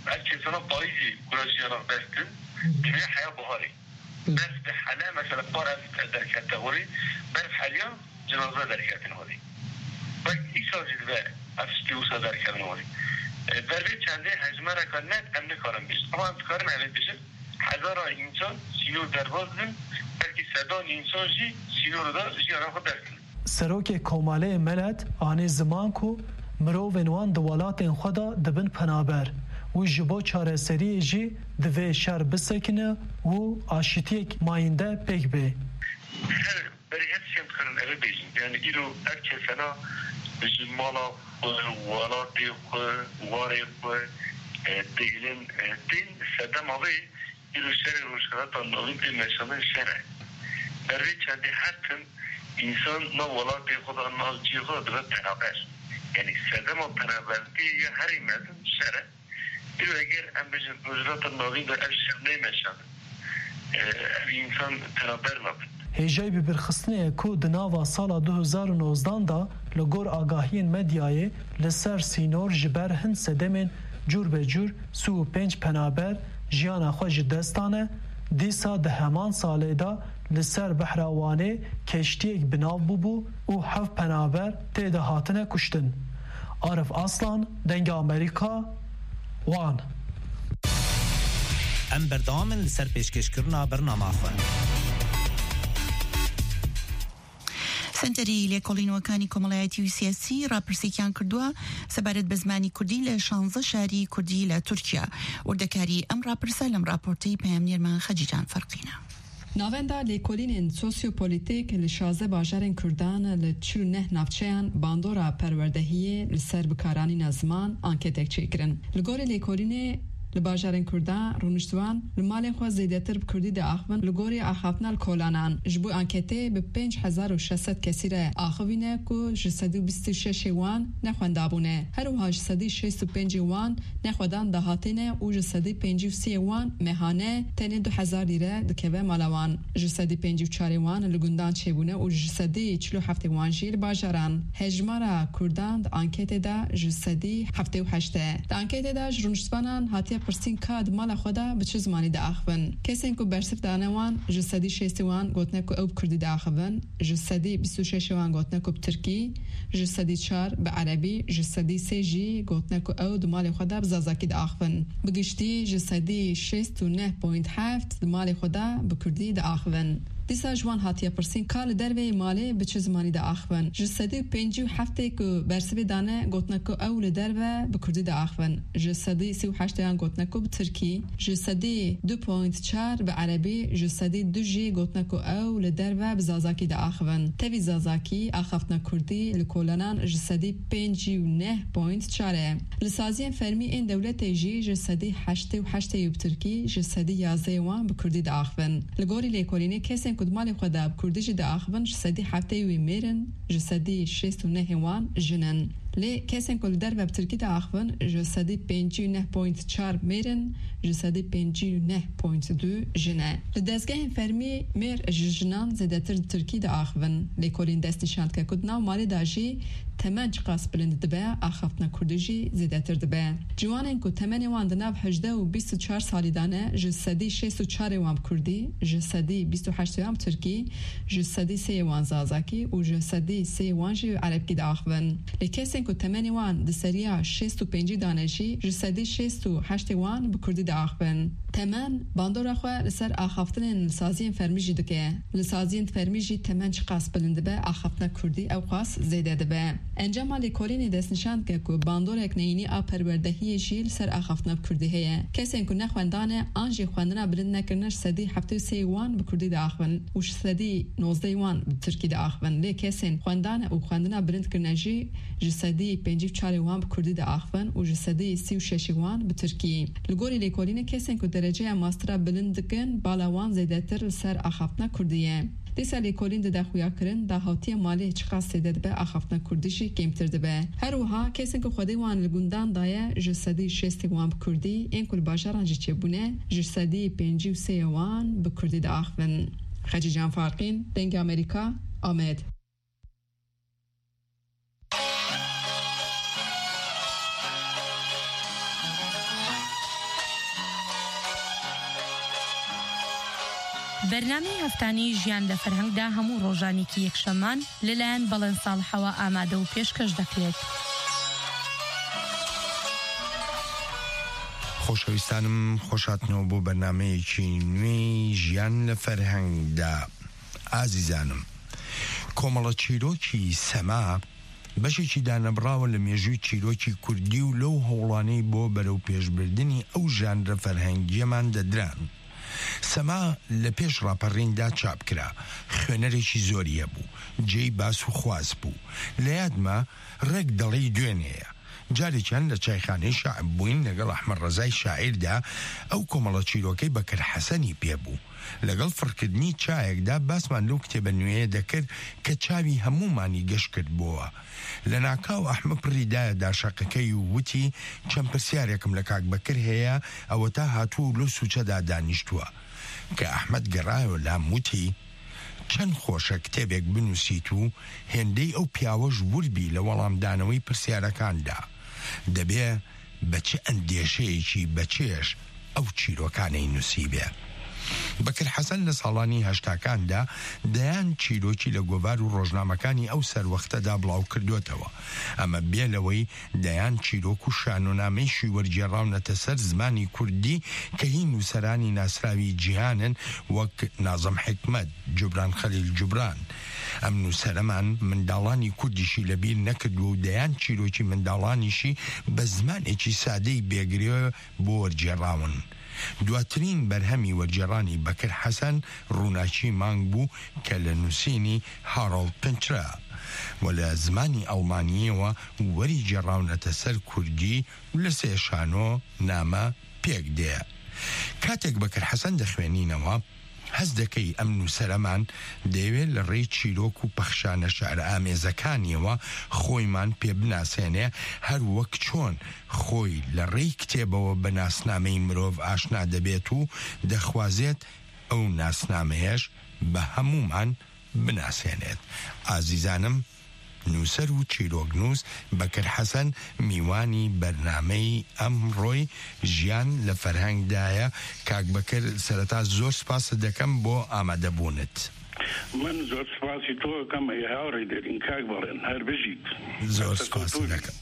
الكيسنا بايزي كراجيانا بستن جميع حياة بهاري بس بحالة مثلا بارا در كاتيجوري بس حاليا جنازة در كاتيجوري بس إيشا جدوى أفشتي وصا در كاتيجوري برای چنده حجمه را کنند امن کارم بیشت اما هم کارم علم بیشت هزار انسان سینور درباز دن بلکه صدان انسان جی سینور دا جیانا خود درکن
سروک کوماله ملت آنی زمان کو مرو ونوان دوالات خدا دبن پنابر و جبو چاره سری جی دوی شر بسکنه و آشتیک ماینده پیک بی
برای هر چیم کرن اوه بیشن یعنی ایرو هر کسانا جمالا ولاتی واری دیلن دین صدام آوی ایرو شر روشکرات نوین دی نشانه شره برای چنده حتن انسان نه ولاتی خدا نه جی خدا دوید پنابر یعنی صدام و پنابرتی یا هری مدن شره ایرو اگر ام بجن روشکرات نوین در اف شر نیمشن انسان پنابر نبود
هیجای برخستنه کو دناوا سالا 2019 دا لگور آگاهین مدیای لسر سینور جبر هند سدمین جور به جور سو 5 پنابر جیانا خوش دستانه دیسا ده همان ساله دا لسر بحراوانه کشتیک بناو بوبو او 7 پنابر تیده هاتنه کشتن. عارف اصلان دنگ امریکا وان
ام بردامن لسر پیشکش کرنا برنامه خواه
سنتری لێکۆڵینەوەکانی کۆمەڵایەتی و سیاسی راپرسێکیان کردووە سەبارەت بە زمانی کوردی لە 16 شاری کوردی لە تورکیا. وردەکاری ئەم راپرسە لەم راپۆرتەی پەیامنێرمان خەجیجان فەرقینە.
ناوەندا لێکۆڵینên سۆسیۆپۆلیتیک li 16 bajarên Kurdan li 49 navçeyan bandora perwerdehiyê li ser bikaranîna ziman anketek çêkirin. Li gorî lêkolînê li bajarên Kurdan rûniştwan li malên xwe zêdetir bi Kurdî de axivin li gorî axaftina li kolanan. Ji bo anketê bi 5600 kesî re axivîne ku ji 126 wan nexwendabûne. Her wiha ji 165 wan nexwedan dahatîne û ji 153 wan mehane tenê 2000 lîre dikeve mala wan. Ji 154 wan li gundan çêbûne û ji 147 wan jî li bajaran. Hejmara Kurdan di anketê de ji 178 e. Di anketê de ji rûniştvanan hatiye پرسین که مال خدا به چه زمانی ده آخون کسی که برسف دانوان جسدی 6 وان گوتنه که او کردی ده آخون جسدی 26 وان گوتنه که ترکی جسدی 4 به عربی جسدی 3 جی گوتنه که او مال خدا به زازاکی ده آخون بگشتی جسدی 6.7 مال خدا به کردی ده آخون دیسا جوان هاتیه پرسین کال دروی مالی به چه زمانی ده آخون جسدی 57 که برسوی دانه گوتنه که او لدروی به کردی ده آخون جسدی 38 یان گوتنه که به ترکی جسدی 2.4 به عربی جسدی 2 جی گوتنه که او لدروی به زازاکی ده آخون تاوی زازاکی آخفتنا کردی لکولانان جسدی 59.4 لسازین فرمی این دولت جی جسدی 8 یوب ترکی جسدی 11 وان به کردی ده آخون لگوری لیکولینی کسی کدمال خدا بکردی جد آخون جسدی 7 وی میرن جسدی 6 وان جنن لی کسی کل در و بترکی ده آخون جسدی 59.4 میرن جسدی 59.2 جنه لدزگاه فرمی میر جنان زیدتر ترکی ده آخون لی کلین دست نشاند که کدنا مالی داجی تمن چقاس بلند دبه آخفتنا کردجی زیدتر دبه جوانن که تمن وان دناب 18 و 24 سالی دانه جسدی 64 وان کردی جسدی 28 وان ترکی جسدی 3 وان زازاکی و جسدی 3 وان جی عربکی ده آخون لی کسی که تمن وان دسریا 65 دانه جی جسدی 68 وان بکردی ده آخون تمن باندورا خو لسر آخفتن لسازین فرمی جی دکه لسازین فرمی جی تمن چقاس بلند دبه آخفتنا کردی او قاس زیده دبه انجام لیکولینی دست نشاند که باندورک نینی آ پروردهی جیل سر آخفتنا بکردی هیه کسی که نخوندانه آنجی خواندنا برند نکرنش 173 وان بکردی ده آخون و 119 وان بترکی ده آخون لی کسی خواندانه و خواندنا برند کرنجی جسدی 54 وان بکردی ده آخون و جسدی 36 وان بترکی لگوری لیکولینی کسی که درجه ماسترا بلند دکن بالاوان زیدتر سر آخفتنا کردیه دیسا لیکولین ده خویا کرن ده هاتی مالی چقاس سیدد به آخفتنا کردیشی کمتر ده به هر وها کسی که خودی وان لگوندان دایه جسدی 6 وان بکردی این کل باجران جی چه بونه جسدی 53 وان بکردی ده آخفن خجی جان فارقین دنگ امریکا آمد
بەرنامەی هەفتانەی ژیان لە فەرهەنگدا هەموو ڕۆژانێکی یەکشەممان لەلایەن بەڵێن ساڵحەوە ئامادە و پێشکەش دەکرێت.
خۆشەویستانم خۆشاتنەوە بۆ بەرنامەیەکی نوێی ژیان لە فەرهەنگدا. ئازیزانم، کۆمەڵە چیرۆکی سەما بەشێکی دانەبراوە لە مێژووی چیرۆکی کوردی و لەو هەوڵانەی بۆ بەرەو پێشبردننی ئەو ژانرە فەرهەنگیەمان دەدران. سەما لە پێش ڕاپەڕیندا چاپکرا، خوێنەرێکی زۆریە بوو، جێی باس و خواز بوو. لە یادمە ڕێک دەڵی دوێنەیە جارێکیان لە چایخانەی شاعب بووین لەگەڵ ئەحمەد ڕەزای شاعیردا ئەو کۆمەڵە چیرۆکەی بەکر حەسەنی پێبوو. لەگەڵ فڕکردنی چایەکدا باسمان لەو کتێبە نوێیە دەکرد کە چاوی هەمومانی گەشت کرد بووە. لە ناکاو ئەحمەد پڕیدایە داشەقەکەی و وتی چەند پرسیارێکم لە کاک بەکر هەیە، ئەوە تا هاتوو لەو سوچەدا دانیشتووە. کە ئەحمەد گەڕایەوە لام وتی چەند خۆشە کتێبێک بنووسیت و هێندەی ئەو پیاوەش وربی لە وەڵامدانەوەی پرسیارەکاندا. دەبێ بە چه ئەندێشەیەکی بەچێش ئەو چیرۆکانەی نووسیبێ. بەکر حەسەن لە ساڵانی هەشتاکاندا دەیان چیرۆکی لە گۆڤار و ڕۆژنامەکانی ئەو سەروەختەدا بڵاو کردوێتەوە. ئەمە بێلەوەی دەیان چیرۆک و شانۆنامەیشی وەرگێڕاونەتە سەر زمانی کوردی کە هی نووسەرانی ناسراوی جیهانن وەک نازم حکمەت، جوبران خەلیل جوبران. ئەم نووسەرەمان منداڵانی کوردیشی لەبیر نەکردو و دەیان چیرۆکی منداڵانیشی بە زمانێکی سادەی بێگرێ بۆ وەرگێڕاون. دواترین بەرهەمی وەرگێڕانی بەکر حەسەن ڕووناچی مانگ بوو کە لە نووسینی هاڕۆڵد پنچرا و لە زمانی ئەڵمانیەوە وەری گێڕاونەتە سەر کوردی لە سێ شانۆ نامە پێک دێ. کاتێک بەکر حەسەن دەخوێنینەوە هەست دەکەی ئەم نووسەرەمان دەیەوێت لە ڕێی چیرۆک و پەخشانە شەعرە ئامێزەکانیەوە خۆیمان پێ بناسێنێ، هەر وەک چۆن خۆی لە ڕێی کتێبەوە بە ناسنامەی مرۆڤ ئاشنا دەبێت و دەخوازێت ئەو ناسنامەیەش بە هەمومان بناسێنێت. ئازیزانم، نووسەر و چیرۆکنووس بەکر حەسەن میوانی بەرنامەی ئەمڕۆی ژیان لە فەرهەنگدایە. کاک بەکر، سەرەتا زۆر سپاس دەکەم بۆ ئامادەبوونت.
من زۆر سپاسی تۆ دەکەم هاوڕێ دەرین کاک بەڵێن هەر بژیت.
زۆر سپاس دەکەم.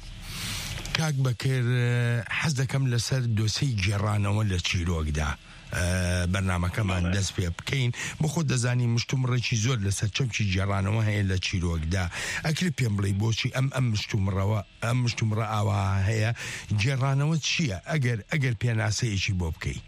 کاک بەکر، حەز دەکەم لەسەر دۆسەی گێڕانەوە لە چیرۆکدا بەرنامەکەمان دەست پێ بکەین. بۆ خۆ دەزانی مشتومڕێکی زۆر لەسەر چەمکی گێڕانەوە هەیە لە چیرۆکدا. ئەکرێت پێم بڵێ بۆچی ئەم مشتومڕە ئاوا هەیە؟ گێڕانەوە چییە ئەگەر پێناسەیەکی بۆ بکەی؟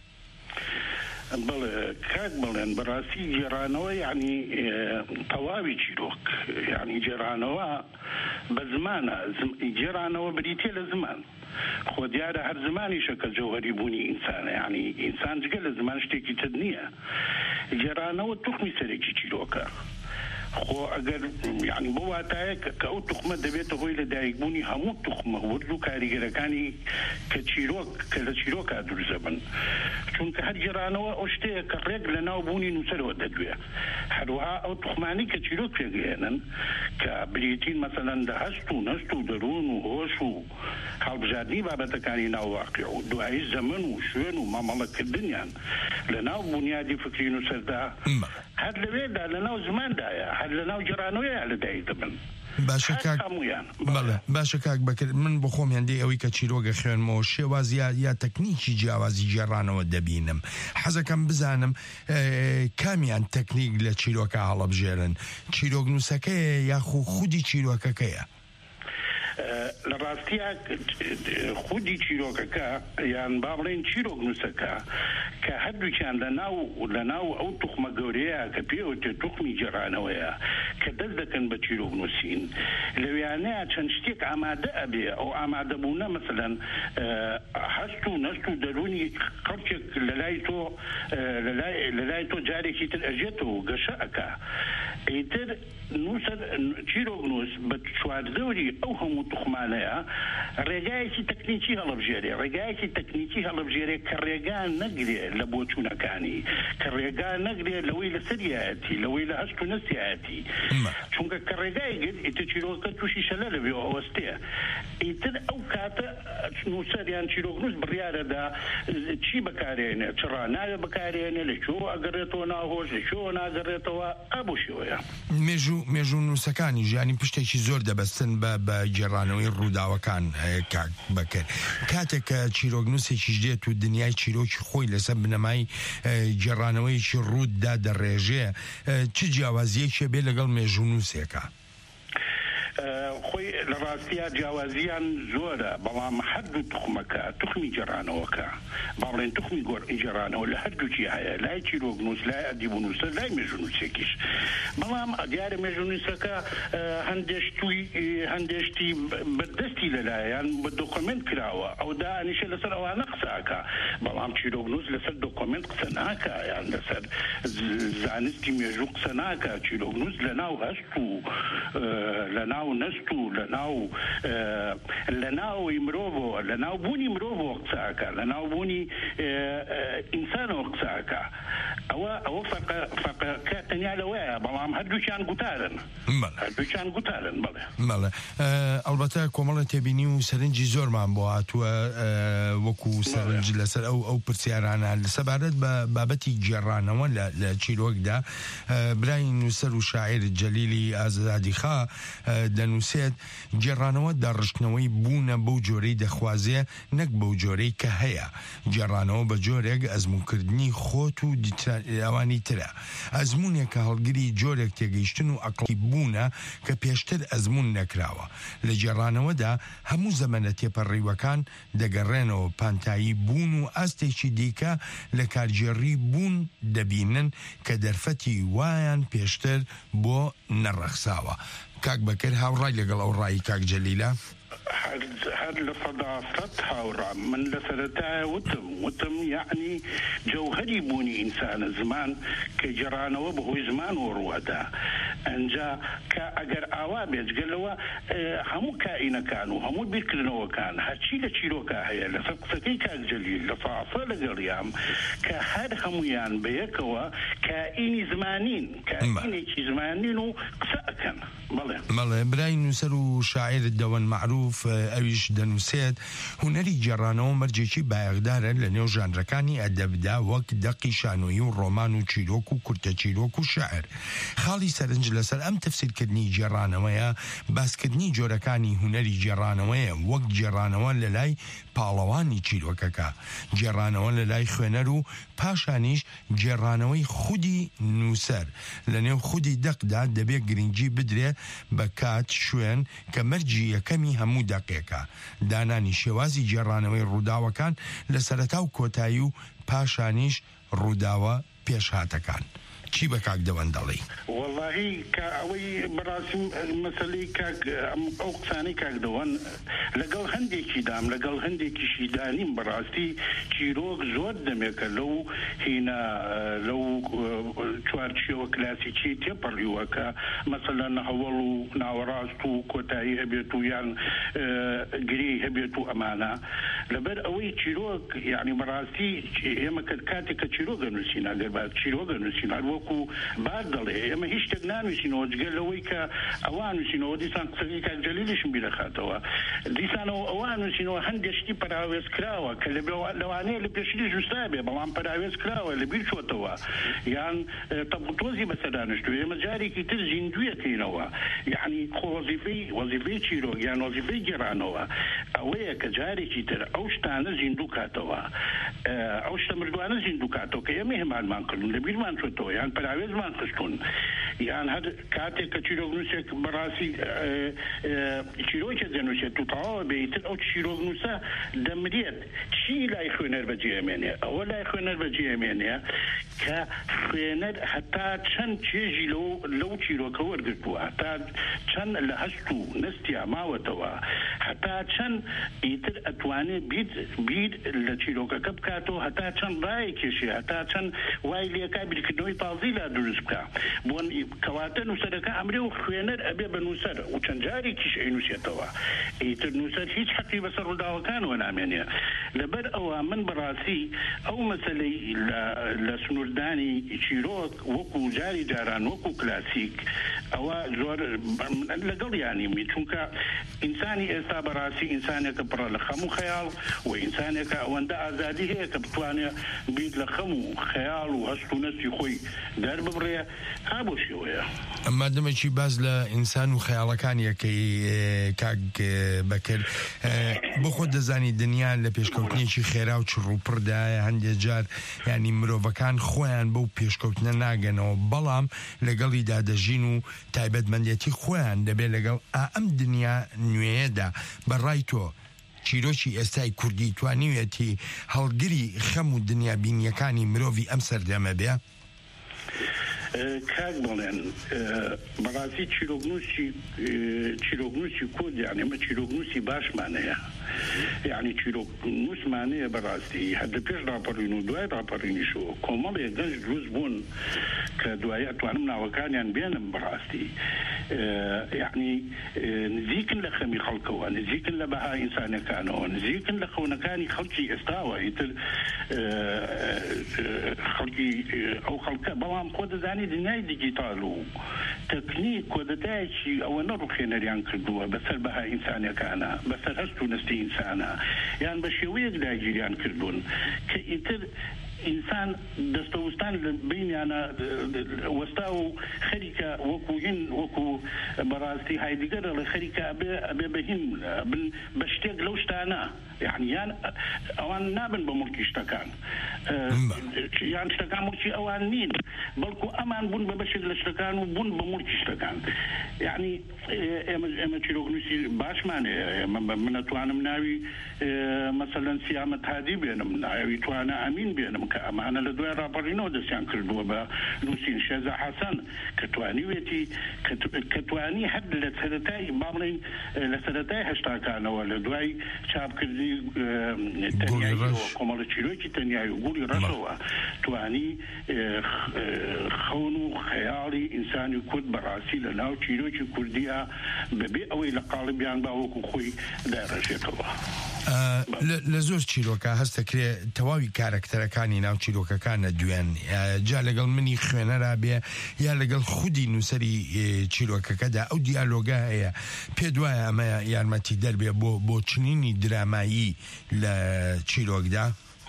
بەڵێ کاک بڵێن بەڕاستی گێڕانەوە یعنی تەواوی چیرۆک، یعنی گێڕانەوە بە زمانە، گێڕانەوە بریتێ لە زمان. خۆ دیارە هەر زمانیشە کە جەوهەری بوونی ئینسانە، یعنی ئینسان جگە لە زمان شتێکی تر نییە. گێڕانەوە توخمی سەرێکی چیرۆکە. خۆ ئەگەر یعنی بۆ واتایە کە ئەو توخمە دەبێتە هۆی لە دایکبوونی هەموو توخمە ورد و کاریگەرەکانی کە لە چیرۆکە دروست بن. چونکە هەر گێڕانەوە ئەو شتەیە کە ڕێک لە ناو بوونی نووسەرەوە دەدوێ. هەروەها ئەو توخمانی کە چیرۆک پێگەێنن کە بریتین مەسەلەن لە هەست و نەست و دەروون و هۆش و هەڵبژاردننی بابەتەکانی ناوواقع و دوایی زەمن و شوێن و مامەڵەکردنیان لە ناو بنیادی فکری نووسەردا هەر لەوێدا لە ناو زماندایە، هەر لە ناو گێڕانەوەیە لەدایک دەبن.
باشە کاک بەکر، من بۆ خۆم هێندەی ئەوەی کە چیرۆگە خوێنمەوە شێوازی یا تەکنیکی جیاوازی گێڕانەوە دەبینم. حەزەکەم بزانم کامیان تەکنیک لە چیرۆکە هەڵەبژێرن، چیرۆکنووسەکەیە یاخو خودی چیرۆکەکەیە؟
لە ڕاستیە خودی چیرۆکەکە یان با بڵێن چیرۆکنووسەکە کە هەردووکیان لە ناو ئەو توخمە گەورەیە کە پێوتێت توخمی گێڕانەوەیە کە دەست دەکەن بە چیرۆکنووسین، لەوێیانەیە چەند شتێک ئامادە ئەبێ. ئەو ئامادەبوونە مەسەلەن هەست و نەست و دەرونی قەڵکێک لە لای تۆ جارێکی تر ئەژێتەوە گەشە ئەکا. ئیتر نووسەر چیرۆگنووس بە چواردەوری ئەو هەموو توخمانەیە ڕێگایەکی تەکنیکی هەڵبژێرێ ڕێگایەکی تەکنیکی هەڵبژێرێ کە ڕێگان نەگرێ لە بۆچوونەکانی کە ڕێگان نەگرێ لەوەی لە سەریایەتی لەوەی لە هەست و نەسیایەتی چونکە کە ڕێگای گرت ئیتر چیرۆکە تووشی شەلە لەبێ ئەوەستەیە ئیتر ئەو کاتە نووسەریان چیرۆگنووس بڕیارەدا چی بەکارێنێ چڕا ناوێ بەکارێنێ لە چۆ ئەگەڕێتەوە ناوهۆش لە چۆ ناگەڕێتەوە ئەبوو شێوەیە
مێژوو نووسەکانی ژیانی پشتێکی زۆر دەبەستن بە گێڕانەوەی ڕووداوەکان بەکرد کاتێک کە چیرۆگنووسێکیش دێت و دنیای چیرۆکی خۆی لەسەر بنەمای گێڕانەوەیکی ڕووددا دەڕێژێ چ جیاوازیەکێ بێ لەگەڵ مێژوو نووسێکە
خۆی لە ڕاستیە جیاوازیان زۆرە بەڵام هەردوو تخمەکە تخمی جێڕانەوەکە باڵێن تخمی گێڕانەوە لە هەردووچی هەیە لای چیرۆگنووس لای ئەدیبونووسە لای مێژوونووسێکیش بەڵام دیارە مێژوونووسەکە هەندێشتی بەدەستی لەلایەن بە دۆکۆمنت کراوە ئەو دانیشە لەسەر ئەوانە قساکە بەڵام چیرۆگنووس لەسەر دۆکۆمنت قسە ناکە یان لەسەر زانستی مێژوو قسە ناکە چیرۆگنووس لەناو هەست و لەناو نەست و لەناوی مرۆڤەوە لەناو بوونی مرۆڤەوە قساکە لەناو بوونی ئینسانەوە قساکە ئەوە فەرقەکە تەنیا لەوەیە بەڵام هەردووچیان گوتارن
بەڵێ ئەلبەتە کۆمەڵە تێبینی و سەرنجی زۆرمان بۆ هاتووە وەکو سەرنج لەسەر ئەو پرسیارانە سەبارەت بە بابەتی گێڕانەوە لە چیرۆکدا برای نووسەر و شاعیر جەلیلی ئازادیخا دەنووسێت گێڕانەوە دەڕشتنەوەی بوونە بەو جۆرەی دەخوازێ نەک بەو جۆرەی کە هەیە گێڕانەوە بە جۆرێک ئەزمونکردنی خۆت و ئەوانی ترە ئەزمونێک کە هەڵگری جۆرێک تێگەیشتن و ئەقڵی بوونە کە پێشتر ئەزمون نەکراوە لە گێڕانەوەدا هەموو زەمەنە تێپەڕیوەکان دەگەڕێنەوە پانتایی بوون و ئاستێکی دیکە لە کارگێڕی بوون دەبینن کە دەرفەتی وایان پێشتر بۆ نەڕەخساوە کاک بەکر هاوڕای لەگەڵ ئەو ڕایی کاک جەلیلە
هەر لە فەدافەت هاوڕا من لە سەرەتایە وتم یعنی جەوهەری بوونی ئینسانە زمان کە گێڕانەوە بەهۆی زمان و ڕوەدا ئەنجا کە ئەگەر ئاوا بێجگەلەوە هەموو کائینەکان و هەموو بیرکردنەوەکان هەرچی لە چیرۆکە هەیە لەسەر قسەکەی کاک جەلیل لە فافە لەگەڵیام کە هەر هەمویان بەیەکەوە کائینی زمانین کائینێکی زمانین و قسە ئەکەن
بەڵێ برای نووسەر و شاعیر دەوەن معروف ئەویش دەنووسێت هونەری گێڕانەوە مەرجێکی بایەغدارە لە نێو ژانرەکانی ئەدەبدا وەک دەقی شانۆیی و ڕۆمان و چیرۆک و کورتە چیرۆک و شاعر خاڵی سەرنج لەسەر ئەم تەفسیرکردنی گێڕانەوەیە باسکردنی جۆرەکانی هونەری گێڕانەوەیە وەک گێڕانەوە لە لای پاڵەوانی چیرۆکەکە گێڕانەوە لە لای خوێنەر و پاشانیش گێڕانەوەی خودی نووسەر لە نێو خودی دەقدا دەبێت گرنگی بدرێ بە کات شوێن کە مەرجی یەکەمی هەموو دەقێکە دانانی شێوازی گێڕانەوەی ڕووداوەکان لە سەرەتا و کۆتایی و پاشانیش ڕووداوە پێشهاتەکان چی بە کاک دەوەن دەڵێ
وەڵاهی کە ئەوەی بەڕاستی مەسەلەی کاک ئەو قسانەی کاک دەوەن لەگەڵ هەندێکی دام لەگەڵ هەندێکیشی دانیم بەڕاستی چیرۆک زۆر دەمێکە لەو هینە لەو چوارچێوە کلاسیکی تێپەڕیوەکە مەسەلەن هەوڵ و ناوەڕاست و کۆتایی هەبێت و یان گرێی هەبێت و ئەمانە لەبەر ئەوەی چیرۆک یعنی بەڕاستی ئێمە کاتێک کە چیرۆگە نووسین ئەگەر بعد چیرۆگە نووسین وەکو بار دەڵێ ئێمە هیچ شتێک نانووسینەوە جگەل لەوەی کە ئەوان نووسینەوە دیسان قسەکەی کاک جەلیلیشم بیرەخاتەوە دیسانەوە ئەوان نووسینەوە هەندێشتی پەراوێز کراوە کە لەوانەیە لە پێشتری جوستا بێ بەڵام پەراوێز کراوە لەبیر چۆتەوە یان تەبوتۆزی بەسەردانشتووە ئێمە جارێکی تر زیندویەکەینەوە یعنی وەزیفەی چیرۆک یان وەزیفەی گێڕانەوە ئەوەیە کە جارێکی تر ئەو شتانە زیندوو کاتەوە ئەو شتە مردوانە زیندوو کاتەوە کە ئێمە هێمانمان کردون لەبیرمان چۆتەوە یان پەراوێزمان خستون یان هەر کاتێک کە چیرۆگنووسێک بەڕاستی چیرۆکێ دەنووسێت و تەواوە بێتر ئەو چیرۆگنووسە دەمرێت چی لای خوێنەر بەجێهێمێنێ ئەوە لای خوێنەر بەجێهێمێنێ کە خوێنەر هەتا چەند چێژی لەو چیرۆکە وەرگرتووە هەتا چەند لە هەست و نستیا ماوەتەوە هەتا چەند ئیتر ئەتوانێت بیر لە چیرۆکەکە بکاتەوە هەتا چەند ڕای کێشێ هەتا چەند وای لێکا بیرکردنەوەی تازی لا دروست بکە بۆن کەواتە نووسەرەکە ئەمرێ و خوێنەر ئەبێ بە نووسەر و چەند جارێکیش ئەینووسێتەوە ئیتر نووسەر هیچ حەقی بەسەر ڕووداوەکانەوە نامێنێ لەبەر ئەوە من بەڕاستی ئەو مەسەلەی لە سنووردانی چیرۆک وەکو جاری جاران وەکو کلاسیک ئەوە زۆر لەگەڵ یانیمی چونکە ئینسانی ئێستا بەڕاستی ئینسانێکە پڕە لە خەم و خەیاڵ و ئینسانێکە ئەوەندە ئازادی هەیە کە بتوانێت بیت لە خەم و خەیاڵ و هەست و نەستی خۆی دەرببڕێ ها بۆ شێوەیە
ئەمما دەمەکی باز لە ئینسان و خەیاڵەکانیەکەی کاک بەکرد بۆ خۆت دەزانی دنیا لە پێشکەوتنیەکی خێرا و چڕوپڕدایە هەندێک جار ینی مرۆڤەکان خۆیان بەو پێشکەوتنە ناگەنەوە بەڵام لەگەڵی دادەژین و تایبەتمەندێتی خۆیان دەبێت لەگەڵ ئەم دنیا نوێیەدا بەڕای تۆ چیرۆکی ئێستای کوردی توانیوێتی هەڵگری خەم و دنیا بینیەکانی مرۆڤی ئەم سەردەمە بێ؟
کاک بڵێن بەڕاستی چیرۆکنووسی کورد یعنی ئەمە چیرۆکنووسی باشمانەیە یعنی چیرۆکنووسمانەیە بەڕاستی هەر لە پێش ڕاپەڕین و دوای ڕاپەڕینیشەوە کۆمەڵێک گەنج دروست بوون کە دوای ئەتوانم ناوەکانیان بێنم بەڕاستی یعنی نزیکن لە خەمی خەڵکەوە نزیکن لە بەها ئینسانەکانەوە نزیکن لە خەونەکانی خەڵکی ئێستاوە ئیتر خەڵکی ئەو خەڵکە بەڵام خۆ دەزانی دنیای دیجیتال و تەکنیک کۆدەتایەکی ئەوە نەڕوخێنەریان کردووە بەسەر بەها ئینسانەکانە بەسەر هەست و نستی ئینسانە یان بە شێوەیەک داگیریان کردوون کە ئیتر ئینسان دەستەوستان لە بینیانە وەستا و خەریکە وەکو هین وەکو بەڕاستی هایدیگەرە لە خەریکە ئەبێ بەهین بن بە شتێک لەو شتانە یعنی یان ئەوان نابن بە مڵکی شتەکان یان شتەکان مڵکی ئەوان نین بەڵکو ئەمان بوون بە بەشێک لە شتەکان و بوون بە مڵکی شتەکان یعنی ئێمە چیرۆکنووسی باشمانەیە من ئەتوانم ناوی مەسەلەن سیامەت هادی بێنم ناوی توانە ئەمین بێنم کە ئەمانە لە دوای ڕاپەڕینەوە دەستیان کردووە بە نووسین شێزە حەسەن کە توانیوێتی کە توانی هەر لە سەرەتای با بڵێن لە سەرەتای هەشتاکانەوە لە دوای چاپکردنی تەنیاییەوە کۆمەڵە چیرۆکی تەنیایی و گوڵی ڕەشەوە توانی خەون و خەیاڵی ئینسانی کورد بەڕاستی لە ناو چیرۆکی کوردیە بەبێ ئەوەی لە قاڵبیان باوەکو خۆی داڕێژێتەوە
لە زۆر چیرۆکە هەستەکرێ تەواوی کارەکتەرەکانی ناو چیرۆکەکانە دوێن جا لەگەڵ منی خوێنەرا بێ یا لەگەڵ خودی نووسری چیرۆکەکەدا ئەو دیالۆگە هەیە پێ دوایە ئەمە یارمەتی دەربێ بۆ چنینی درامایی لە چیرۆکدا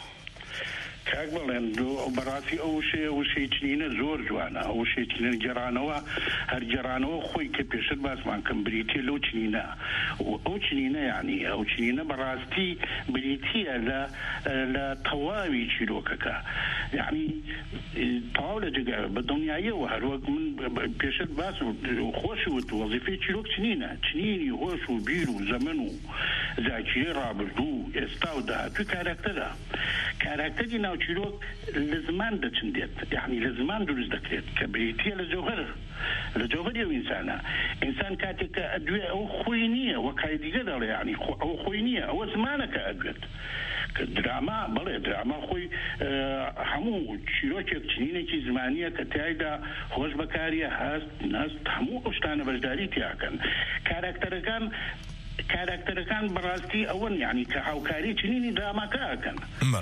کاک بڵێن بەڕاستی ئەو شەی چنینە زۆر جوانە ئەو شەی چنین گەڕانەوە هەر گەڕانەوە خۆی کە پێشتر باسمان کەم بریتێ لەو چنینە ئەو چنینە یعنی ئەو چنینە بەڕاستی بریتیە لە تەواوی چیرۆکەکە یعنی تەواو لە جگە بە دڵنیاییەوە هەروەک من پێشتر باس خۆشی وت وەزیفەی چیرۆک چنینە چنینی هۆش و بیر و زەمن و زاکیرەی ڕابردوو ئێستا و داهاتووی کاراکتەری ناو چیرۆک لە زمان دەچندێت یعنی لە زمان دروست دەکرێت کە بریتیە لە جۆهەری ئەو ئینسان کاتێک کە ئەدوێ ئەو خۆی نییە وەکای دیگە دەڵێ یعنی ئەو خۆی نییە ئەوە زمانەکە ئەدوێت کە دراما بڵێ دراما خۆی هەموو چیرۆکێک چنینێکی زمانیە کە تایدا خۆش بەکاریە هەست نەست هەموو ئەو شتانە بەشداری تیاکەن کاراکتەرەکان بەڕاستی ئەوەن یعنی کە هاوکاری چنینی دراماکە ئەکەن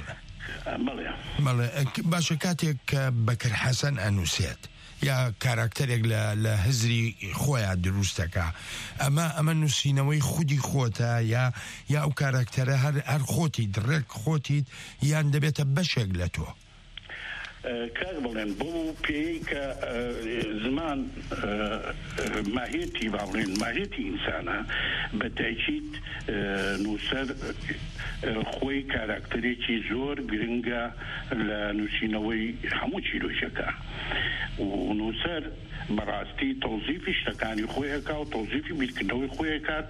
بەڵێ باشە کاتێک کە بەکر حەسەن ئەنووسێت یا کاراکتەرێک لە هزری خۆیان دروستەکە ئەمە نووسینەوەی خودی خۆتە یا ئەو کاراکتەرە هەر خۆتی دڕێک خۆتیت یان دەبێتە بەشێک لە تۆ
کاک بڵێن بۆ پێی کە زمان ماهێتی باڵێن ماهێتی ئینسانە بە تاکید نووسەر خۆی کاراکتەرێکی زۆر گرنگە لە نووسینەوەی هەموو چیرۆکەکە و نووسەر بەڕاستی تەوزیفی شتەکانی خۆیەکە و تەوزیفی بیرکردنەوەی خۆیەکات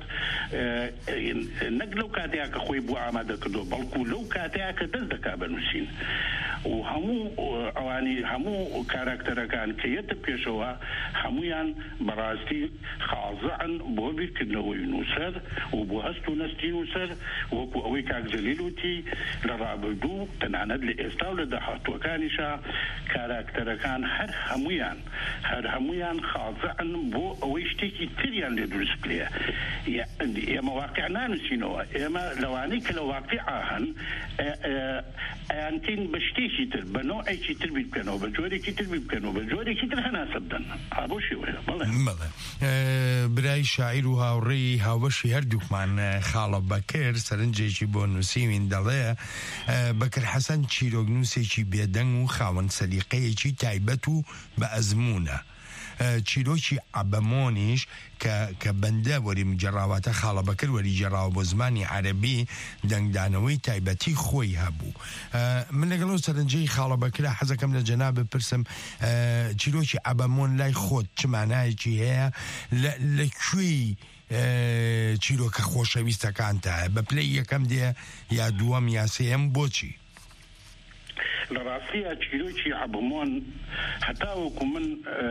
نەک لەو کاتەیە کە خۆی بۆ ئامادە کردو بەڵکو لەو کاتەیە کە دەست دەکا بە نووسین وهموو ئەوانی هەموو کاراکتەرەکان کە یەتە پێشەوە هەمویان بەڕاستی خازعن بۆ بیرکردنەوەی نووسەر و بۆ هەست و نەستی نووسەر وەکو ئەوەی کاک جەلیل وتی لە ڕابردوو تەنانەت لە ئێستا و لە داهاتووەکانیشا کاراکتەرەکان هەر هەمویان خازعن بۆ ئەوەی شتێکی تریان لێ دروست بکرێ ئێمە واقع نانووسینەوە ئێمە لەوانەی کە لە واقعا هەن ئەیانکەین بە شتێکی تر بە نۆعێکی تر بیر بکەنەوە بە جۆرێکی تر بیر بکەنەوە بە جۆرێکی تر هەناسە بدەن بۆ شێوەیە بەڵێ
برای شاعیر و هاوڕێی هاوبەشی هەردووکمان خاڵە بەکر سەرنجێکی بۆ نووسیوین دەڵێ بەکر حەسەن چیرۆک نووسێکی بێدەنگ و خاوەن سەلیقەیەکی تایبەت و بە ئەزمونە چیرۆکی عەبەمۆنیش کە بەندە وەری جەڕاواتە خاڵە بەکر وەری جەڕاوە بۆ زمانی عەرەبی دەنگدانەوەی تایبەتی خۆی هەبوو من لەگەڵ سەرنجەی خاڵە بەکرا حەزەکەم لە جەناب بپرسم چیرۆکی عەبەمۆن لای خۆت چ مانایەکی هەیە لەکوێی چیرۆکە خۆشەویستەکانتە بە پلەی یەکەم دێ یا دووەم یا سێەم بۆچی
لە ڕاستیە چیرۆکی عەبەمۆن هەتا وەکو من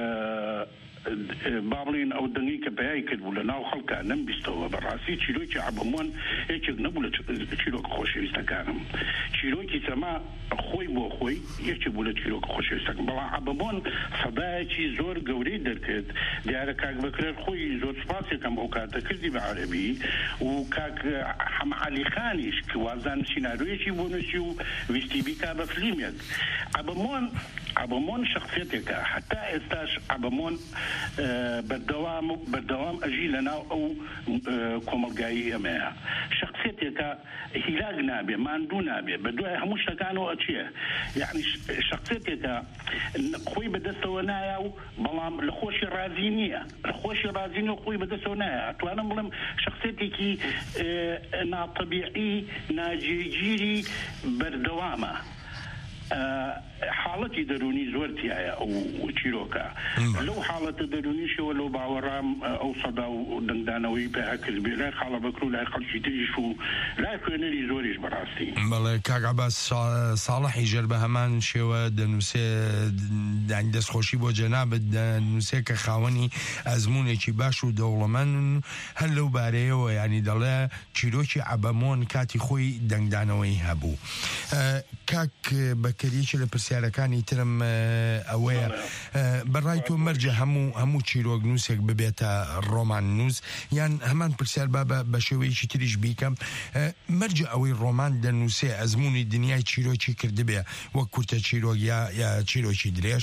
باڵین ئەو دەنگی کە بەیای کردبوو لە ناو خەڵکە نەمبیستەوە بەڕاستی چیرۆکی عەبەمۆن یەکێک نەبوو لە چیرۆک خۆشەویستەکانم چیرۆکی سەما خۆی بۆ خۆی یەکێک بوو لە چیرۆک خۆشەویستەکان بەڵام عەبەمۆن سەدایەکی زۆر گەورەی دەرکرد دیارە کاک بەکرێر خۆی زۆر سپاسێکم ئەو کاتەکردی بە عەرەبی و کاک حەمعەلی خانیش کە وازان سینارۆیەکی بۆ نووسی و ویستی بیکا بە فلیمێک عەبەمۆن شخصیتێکە هەتا ئێستاش عەبەمۆن بەردەوام ئەژی لەناو ئەو کۆمەلگایی ئەمەیە شخصیتێکە هیلاگ نابێ ماندوو نابێ بە دوای هەموو شتەکانەوە ئەچیە یعنی شخصیتێکە خۆی بەدەستەوە نایە و بەڵام لە خۆشی رازی نییە لە خۆشی رازی نیە و خۆی بەدەستەوە نایە ئەتوانم بڵێم شخصیتێکی ناتەبیعی ناجێگیری بەردەوامە حاڵەتی دەرونی زۆر تایە ئەو چیرۆکە لەو حاڵەتە دەرونیشەوە لەو باوەڕام ئەو سەدا و دەنگدانەوەی پێهاکرد بێ لای خاڵە بەکر و لای خەڵکی تریش و لای خوێنەری زۆریش بەڕاستی
بەڵێ کاک عەباس ساڵحی ژەر بە هەمان شێوە دەنووسێ دەستخۆشی بۆ جەنابەت دەنووسێ کە خاوەنی ئەزمونێکی باش و دەوڵەمەند هەر لەو بارەیەوە ینی دەڵێ چیرۆکی عەبەمۆن کاتی خۆی دەنگدانەوەی هەبوو کاک بەکەریەکی لە پرسیارەکانی ترم ئەوەیە بەڕای تۆ مەرجە هەموو چیرۆک نووسێک ببێتە ڕۆمان نووس یان هەمان پرسیار بە شێوەیەکی تریش بیکەم مەرجە ئەوەی ڕۆمان دەنووسێ ئەزموونی دنیای چیرۆکی کردبێ وەک کورتە چیرۆک یا چیرۆکی درێژ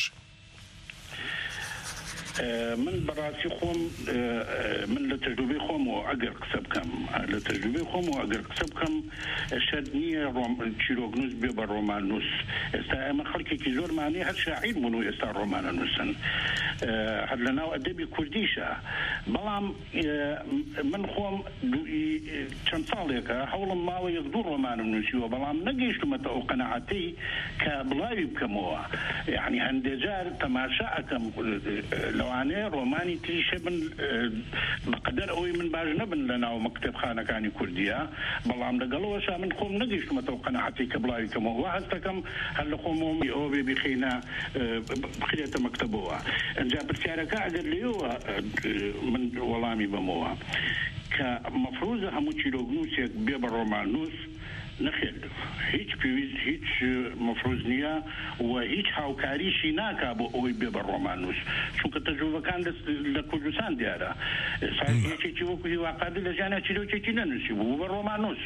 من بەڕاستی خۆم من لە تەجروبەی خۆمەوە ئەگەر قسە بکەم لە تەجروبەی خۆمەوە ئەگەر قسە بکەم شەرت نییە چیرۆکنووس بێ بە ڕۆماننووس ئێستا ئێمە خەڵکێکی زۆرمانەیە هەر شاعیر بوون و ئێستا ڕۆمانە نووسن هەر لە ناو ئەدەبی کوردیشە بەڵام من خۆم چەند ساڵێکە هەوڵم ماوە یەک دوو ڕۆمانم نووسیوە بەڵام نەگەیشتمەتە ئەو قەنەعەتەی کە بڵاوی بکەمەوە یعنی هەندێک جار تەماشا ئەکەم لەوانەیە ڕۆمانی تریشە بن بەقەدەر ئەوەی من باش نەبن لە ناو مەکتەبخانەکانی کوردیە بەڵام لەگەڵەوەشا من خۆم نەگەیشتمەتە ئەو قەنەعەتەی کە بڵاوی بکەمەوە هەستەکەم هەر لە خۆمەوە ئەوە بێ بخینە بخرێتە مەکتەبەوە ئەنجا پرسیارەکە ئەگەر لێەوە من وەڵامی بەمەوە کە مەفروضە هەموو چیرۆکنووسێک بێ بە ڕۆماننووس نەخێر هیچ پێویست هیچ مەفروض نییە و هیچ هاوکاریشی ناکا بۆ ئەوەی بێ بە ڕۆماننووس چونکە تەجروبەکان لە کوردستان دیارە یەکێکی وەکو هیواقادی لە ژیانە چیرۆکێکی نەنووسی بوو بە ڕۆماننووس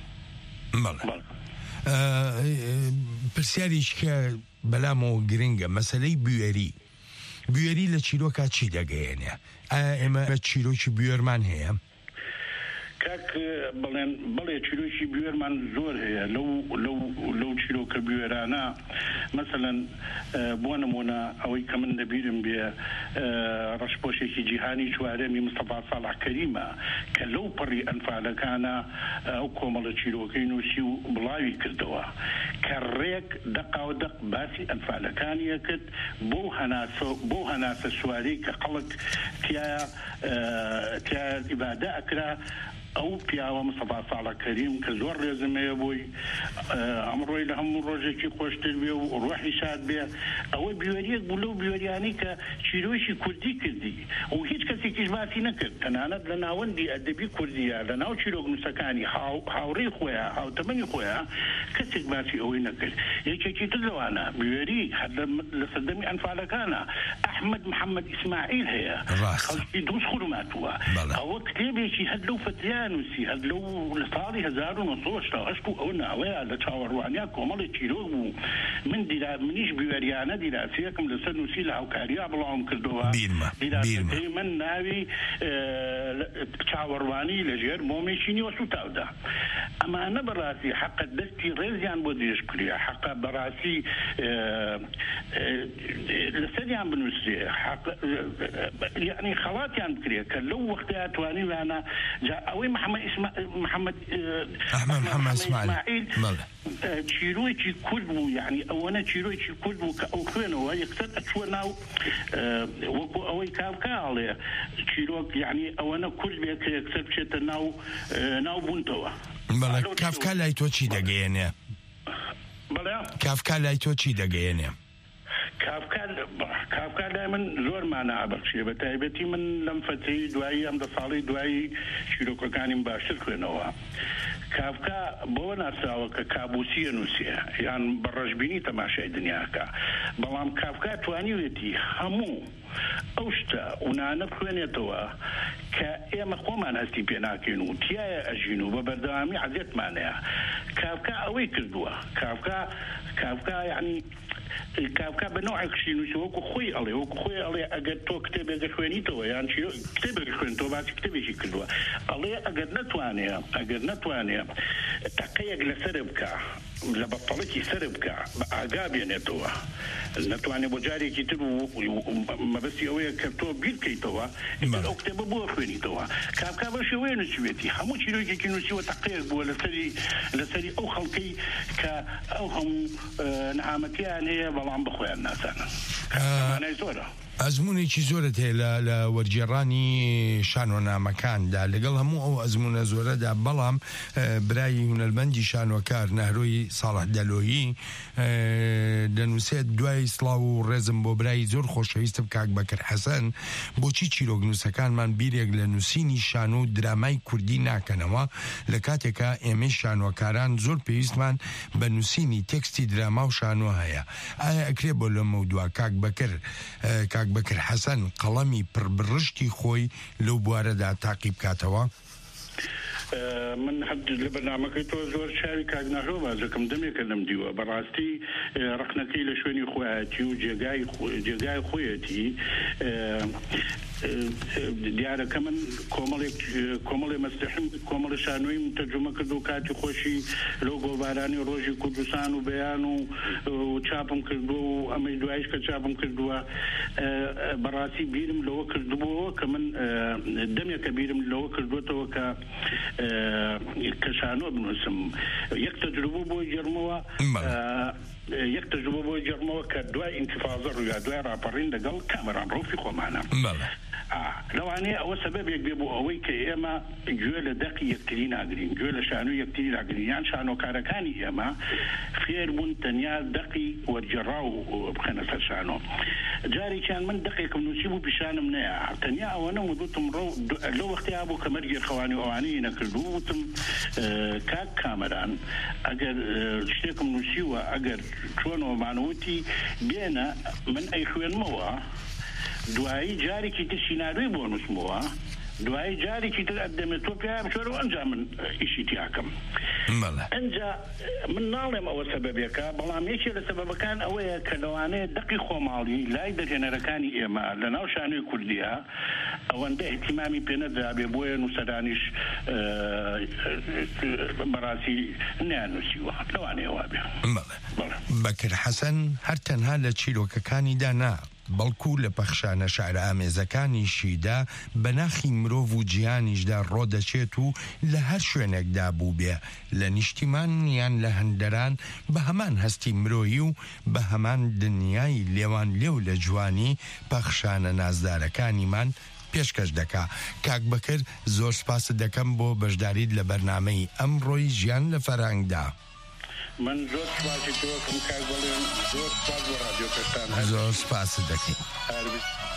پرسیاریش کە بەلامەوە گرنگە مەسەلەی بوێری لە چیرۆکە چی دەگەیەنێ ئێمە چیرۆکی بوێرمان هەیە
کاک بڵێ چیرۆکی بوێرمان زۆر هەیە لەو چیرۆکە بوێرانە مەسەلەن بۆ نمونە ئەوەی کە من لەبیرم بێ ڕەشپۆشێکی جیهانی چوارەمی مستەفا ساڵح کەریمە کە لەو پەڕی ئەنفالەکانە ئەو کۆمەڵە چیرۆکەی نووسی و بڵاوی کردەوە کە ڕێک دەقاودەق باسی ئەنفالەکانیە کرد بۆ هەناسە سوارەی کە خەڵک تیا ئیبادە ئەکرا ئەو پیاوە مستەفا ساڵح کەریم کە زۆر ڕێزمەیە بووی ئەمڕۆی لە هەموو ڕۆژێکی خۆشتر بێ و ڕۆحی شاد بێ ئەوە بیوەریەک بوو لەو بیوەریانی کە چیرۆشی کوردی کردی و هیچ کەسێکیش باسی نەکرد تەنانەت لە ناوەندی ئەدەبی کوردیە لە ناو چیرۆک نووسەکانی هاوڕێی خۆیان هاوتەمەنی خۆیان کەسێک باسی ئەوەی نەکرد یەکێکی تر لەوانە بیوەری لە سەردەمی ئەنفالەکانە ئەحمەد محەممەد ئیسماعیل هەیە خەڵکی دروست خوروماتووە ئەوە کتێبێکی هەر لەو فتریان نووسی هەر لەو لە ساڵی 1970 بوو ئەو ناوەیە لە چاوەڕوانیا کۆمەڵی چیرۆک بوو منیش بیوەریانە دیراسیەکەم لەسەر نووسی لە هاوکاریا بڵاوم کردەوە دیراسەکەی من ناوی چاوەڕوانی لەژێر مۆمێشینی وەسوتاودا ئەمانە بەڕاستی حەقە دەستی ڕێزیان بۆ درێژ کردووە حەقە بەڕاستی لەسەریان بنووسێ یعنی خەڵاتیان بکرێت کە لەو وەختەیە توانیوانە ئەوەی محەممەد ئیسماعیل چیرۆکی کورد بوو یعنی ئەوەنە چیرۆکی کورد بوو کە ئەو خوێنەوە یەکسەر ئەچووە ناو وەکو ئەوەی کاڵێ چیرۆک یعنی ئەوەنە کورد بێت کە یەکسەر بچێتە ناو بوونتەوە
کافکا لای تۆ چی دەگەیەنێ کافکا لای تۆ چی دەگەیەنێ کافکا لای من زۆر مانە ئابەخشێ بە تایبەتی من لەم فترەی دوایی ئەم 10 ساڵی دوایی چیرۆکەکانیم باشتر خوێنەوە کافکا بۆ ناسراوە کە کابوسیە نووسێ یان بە ڕەشبینی تەماشای دنیاکە بەڵام کافکا توانیوێتی هەموو ئەو شتە ئونانە بخوێنێتەوە کە ئێمە خۆمان هەستی پێ ناکەین و تایە ئەژین و بە بەردەوامی حەزێتمانەیە کافکا ئەوەی کردووە کافکا یعنی کافکا بە نوعێکشی نووسی وەکو خۆی ئەڵێ ئەگەر تۆ کتێبێک خوێنیتەوە یان کتێبێک خوێنیتەوە باسی کتێبێکی کردووە ئەڵێ ئەگەر نەتوانێ تەقەیەک لەسەر بکە لە بەتەڵێکی سەر بکە بە ئاگا بێنێتەوە نەتوانێت بۆ جارێکی تر مەبەستی ئەوەیە کە تۆ بیرکەیتەوە ئەو کتێبە بۆ خوێنیتەوە کافکا بە شێوەیە نووسیوێتی هەموو چیرۆکێکی نووسیوە تەقەیەک بووە لەسەری ئەو خەڵکەی کە ئەو هەموو نەهامەتیان هەیە بەڵام بخۆیان ناسانە مانای زۆرە ئەزمونێکی زۆرت هەیە لە وەرگێڕانی شانۆنامەکاندا لەگەڵ هەموو ئەو ئەزمونە زۆرەدا بەڵام برایی هونەرمەندی شانۆکار نەهرۆی ساڵح دەلۆیی دەنووسێت دوای سڵاو و ڕێزم بۆ برایی زۆر خۆشەویستم کاک بەکر حەسەن بۆچی چیرۆک نووسەکانمان بیرێک لە نووسینی شانۆ و درامای کوردی ناکەنەوە لە کاتێکە ئێمە شانۆکاران زۆر پێویستمان بە نووسینی تێکستی دراما و شانۆ هەیە ئایا ئەکرێ بۆ لە مەودووە کاک بەکر حەسەن قەڵەمی پڕبڕشتی خۆی لەو بوارەدا تاقی بکاتەوە؟
من لە بەرنامەکەی تۆ زۆر چاوی کاکناژۆ بازەکەم دەمێکە لەم دیوە بەڕاستی ڕخنەکەی لە شوێنی خۆیەتی و جێگای خۆیەتی دیارەکە من کۆمەڵی مەستەحم کۆمەڵی شانۆی تەرجمە کرد و کاتی خۆشی لەو گۆڵبارانی ڕۆژی کوردستان و بەیان و چاپم کردووە و ئەمەی دوایش کە چاپم کردووە بەڕاستی بیرم لەوە کردبووەوە کە من دەمێکە بیرم لەوە کردوێتەوە کە شانۆ بنووسم یەک تەجروبە بۆ جەرمەوە کە دوای ئینتیفاضە ڕوویا دوای ڕاپەڕین لەگەڵ کامەران ڕۆفی خۆمانە لەوانەیە ئەوە سەبەبێک بێ بۆ ئەوەی کە ئێمە گوێ لە دەقی یەکتری ناگرین گوێ لە شانۆی یەکتری ناگرین یان شانۆکارەکانی ئێمە فێر بوون تەنیا دەقی وەرجێڕا و بخەنە سەر شانۆ جارێکیان من دەقێکم نووسی بوو پیشانم نەیە تەنیا ئەوەنە وتم لەو وەختەیە بوو کە مەرگێر خەوانی ئەوانەی نەکردو وتم کاک کامەران ئەگەر شتێکم نووسیوە ئەگەر چۆنەوەمانەوتی بێنە من ئەی خوێنمەوە دوایی جارێکی تر سیناریۆی بۆ نووسمەوە دوای جارێکی تر ئەدەمێت تۆ پێیان بچۆرەوە ئەنجا من ئیشی تیاکەم ئەنجا من ناڵێم ئەوە سەبەبێکە بەڵام یەکێ لە سەبەبەکان ئەوەیە کە لەوانەیە دەقی خۆماڵی لای دەرهێنەرەکانی ئێمە لە ناو شانۆی کوردیە ئەوەندە احتیمامی پێ نەدرابێ بۆیە نووسەرانیش بەڕاستی نیانووسیوە لەوانەیە وابێ
بەکر حەسەن هەر تەنها لە چیرۆکەکانیدا نا بەڵکو لە پەخشانە شعرە ئامێزەکانیشیدا بەناخی مرۆڤ و جیانیشدا ڕۆدەچێت و لە هەر شوێنێکدا بوو بێ لە نیشتیمان یان لە هەندەران بە هەمان هەستی مرۆیی و بە هەمان دنیای لێوان لێو لە جوانی پەخشانە نازدارەکانیمان پێشکەش دەکا. کاک بەکر زۆر سپاس دەکەم بۆ بەشداریت لە بەرنامەی ئەمڕۆی ژیان لە فەرهەنگدا.
من زۆر سپاسی تۆکم کاک بەڵێن، زۆر سپاس بۆ رادیۆ کەشتان،
زۆر سپاس دەکەین.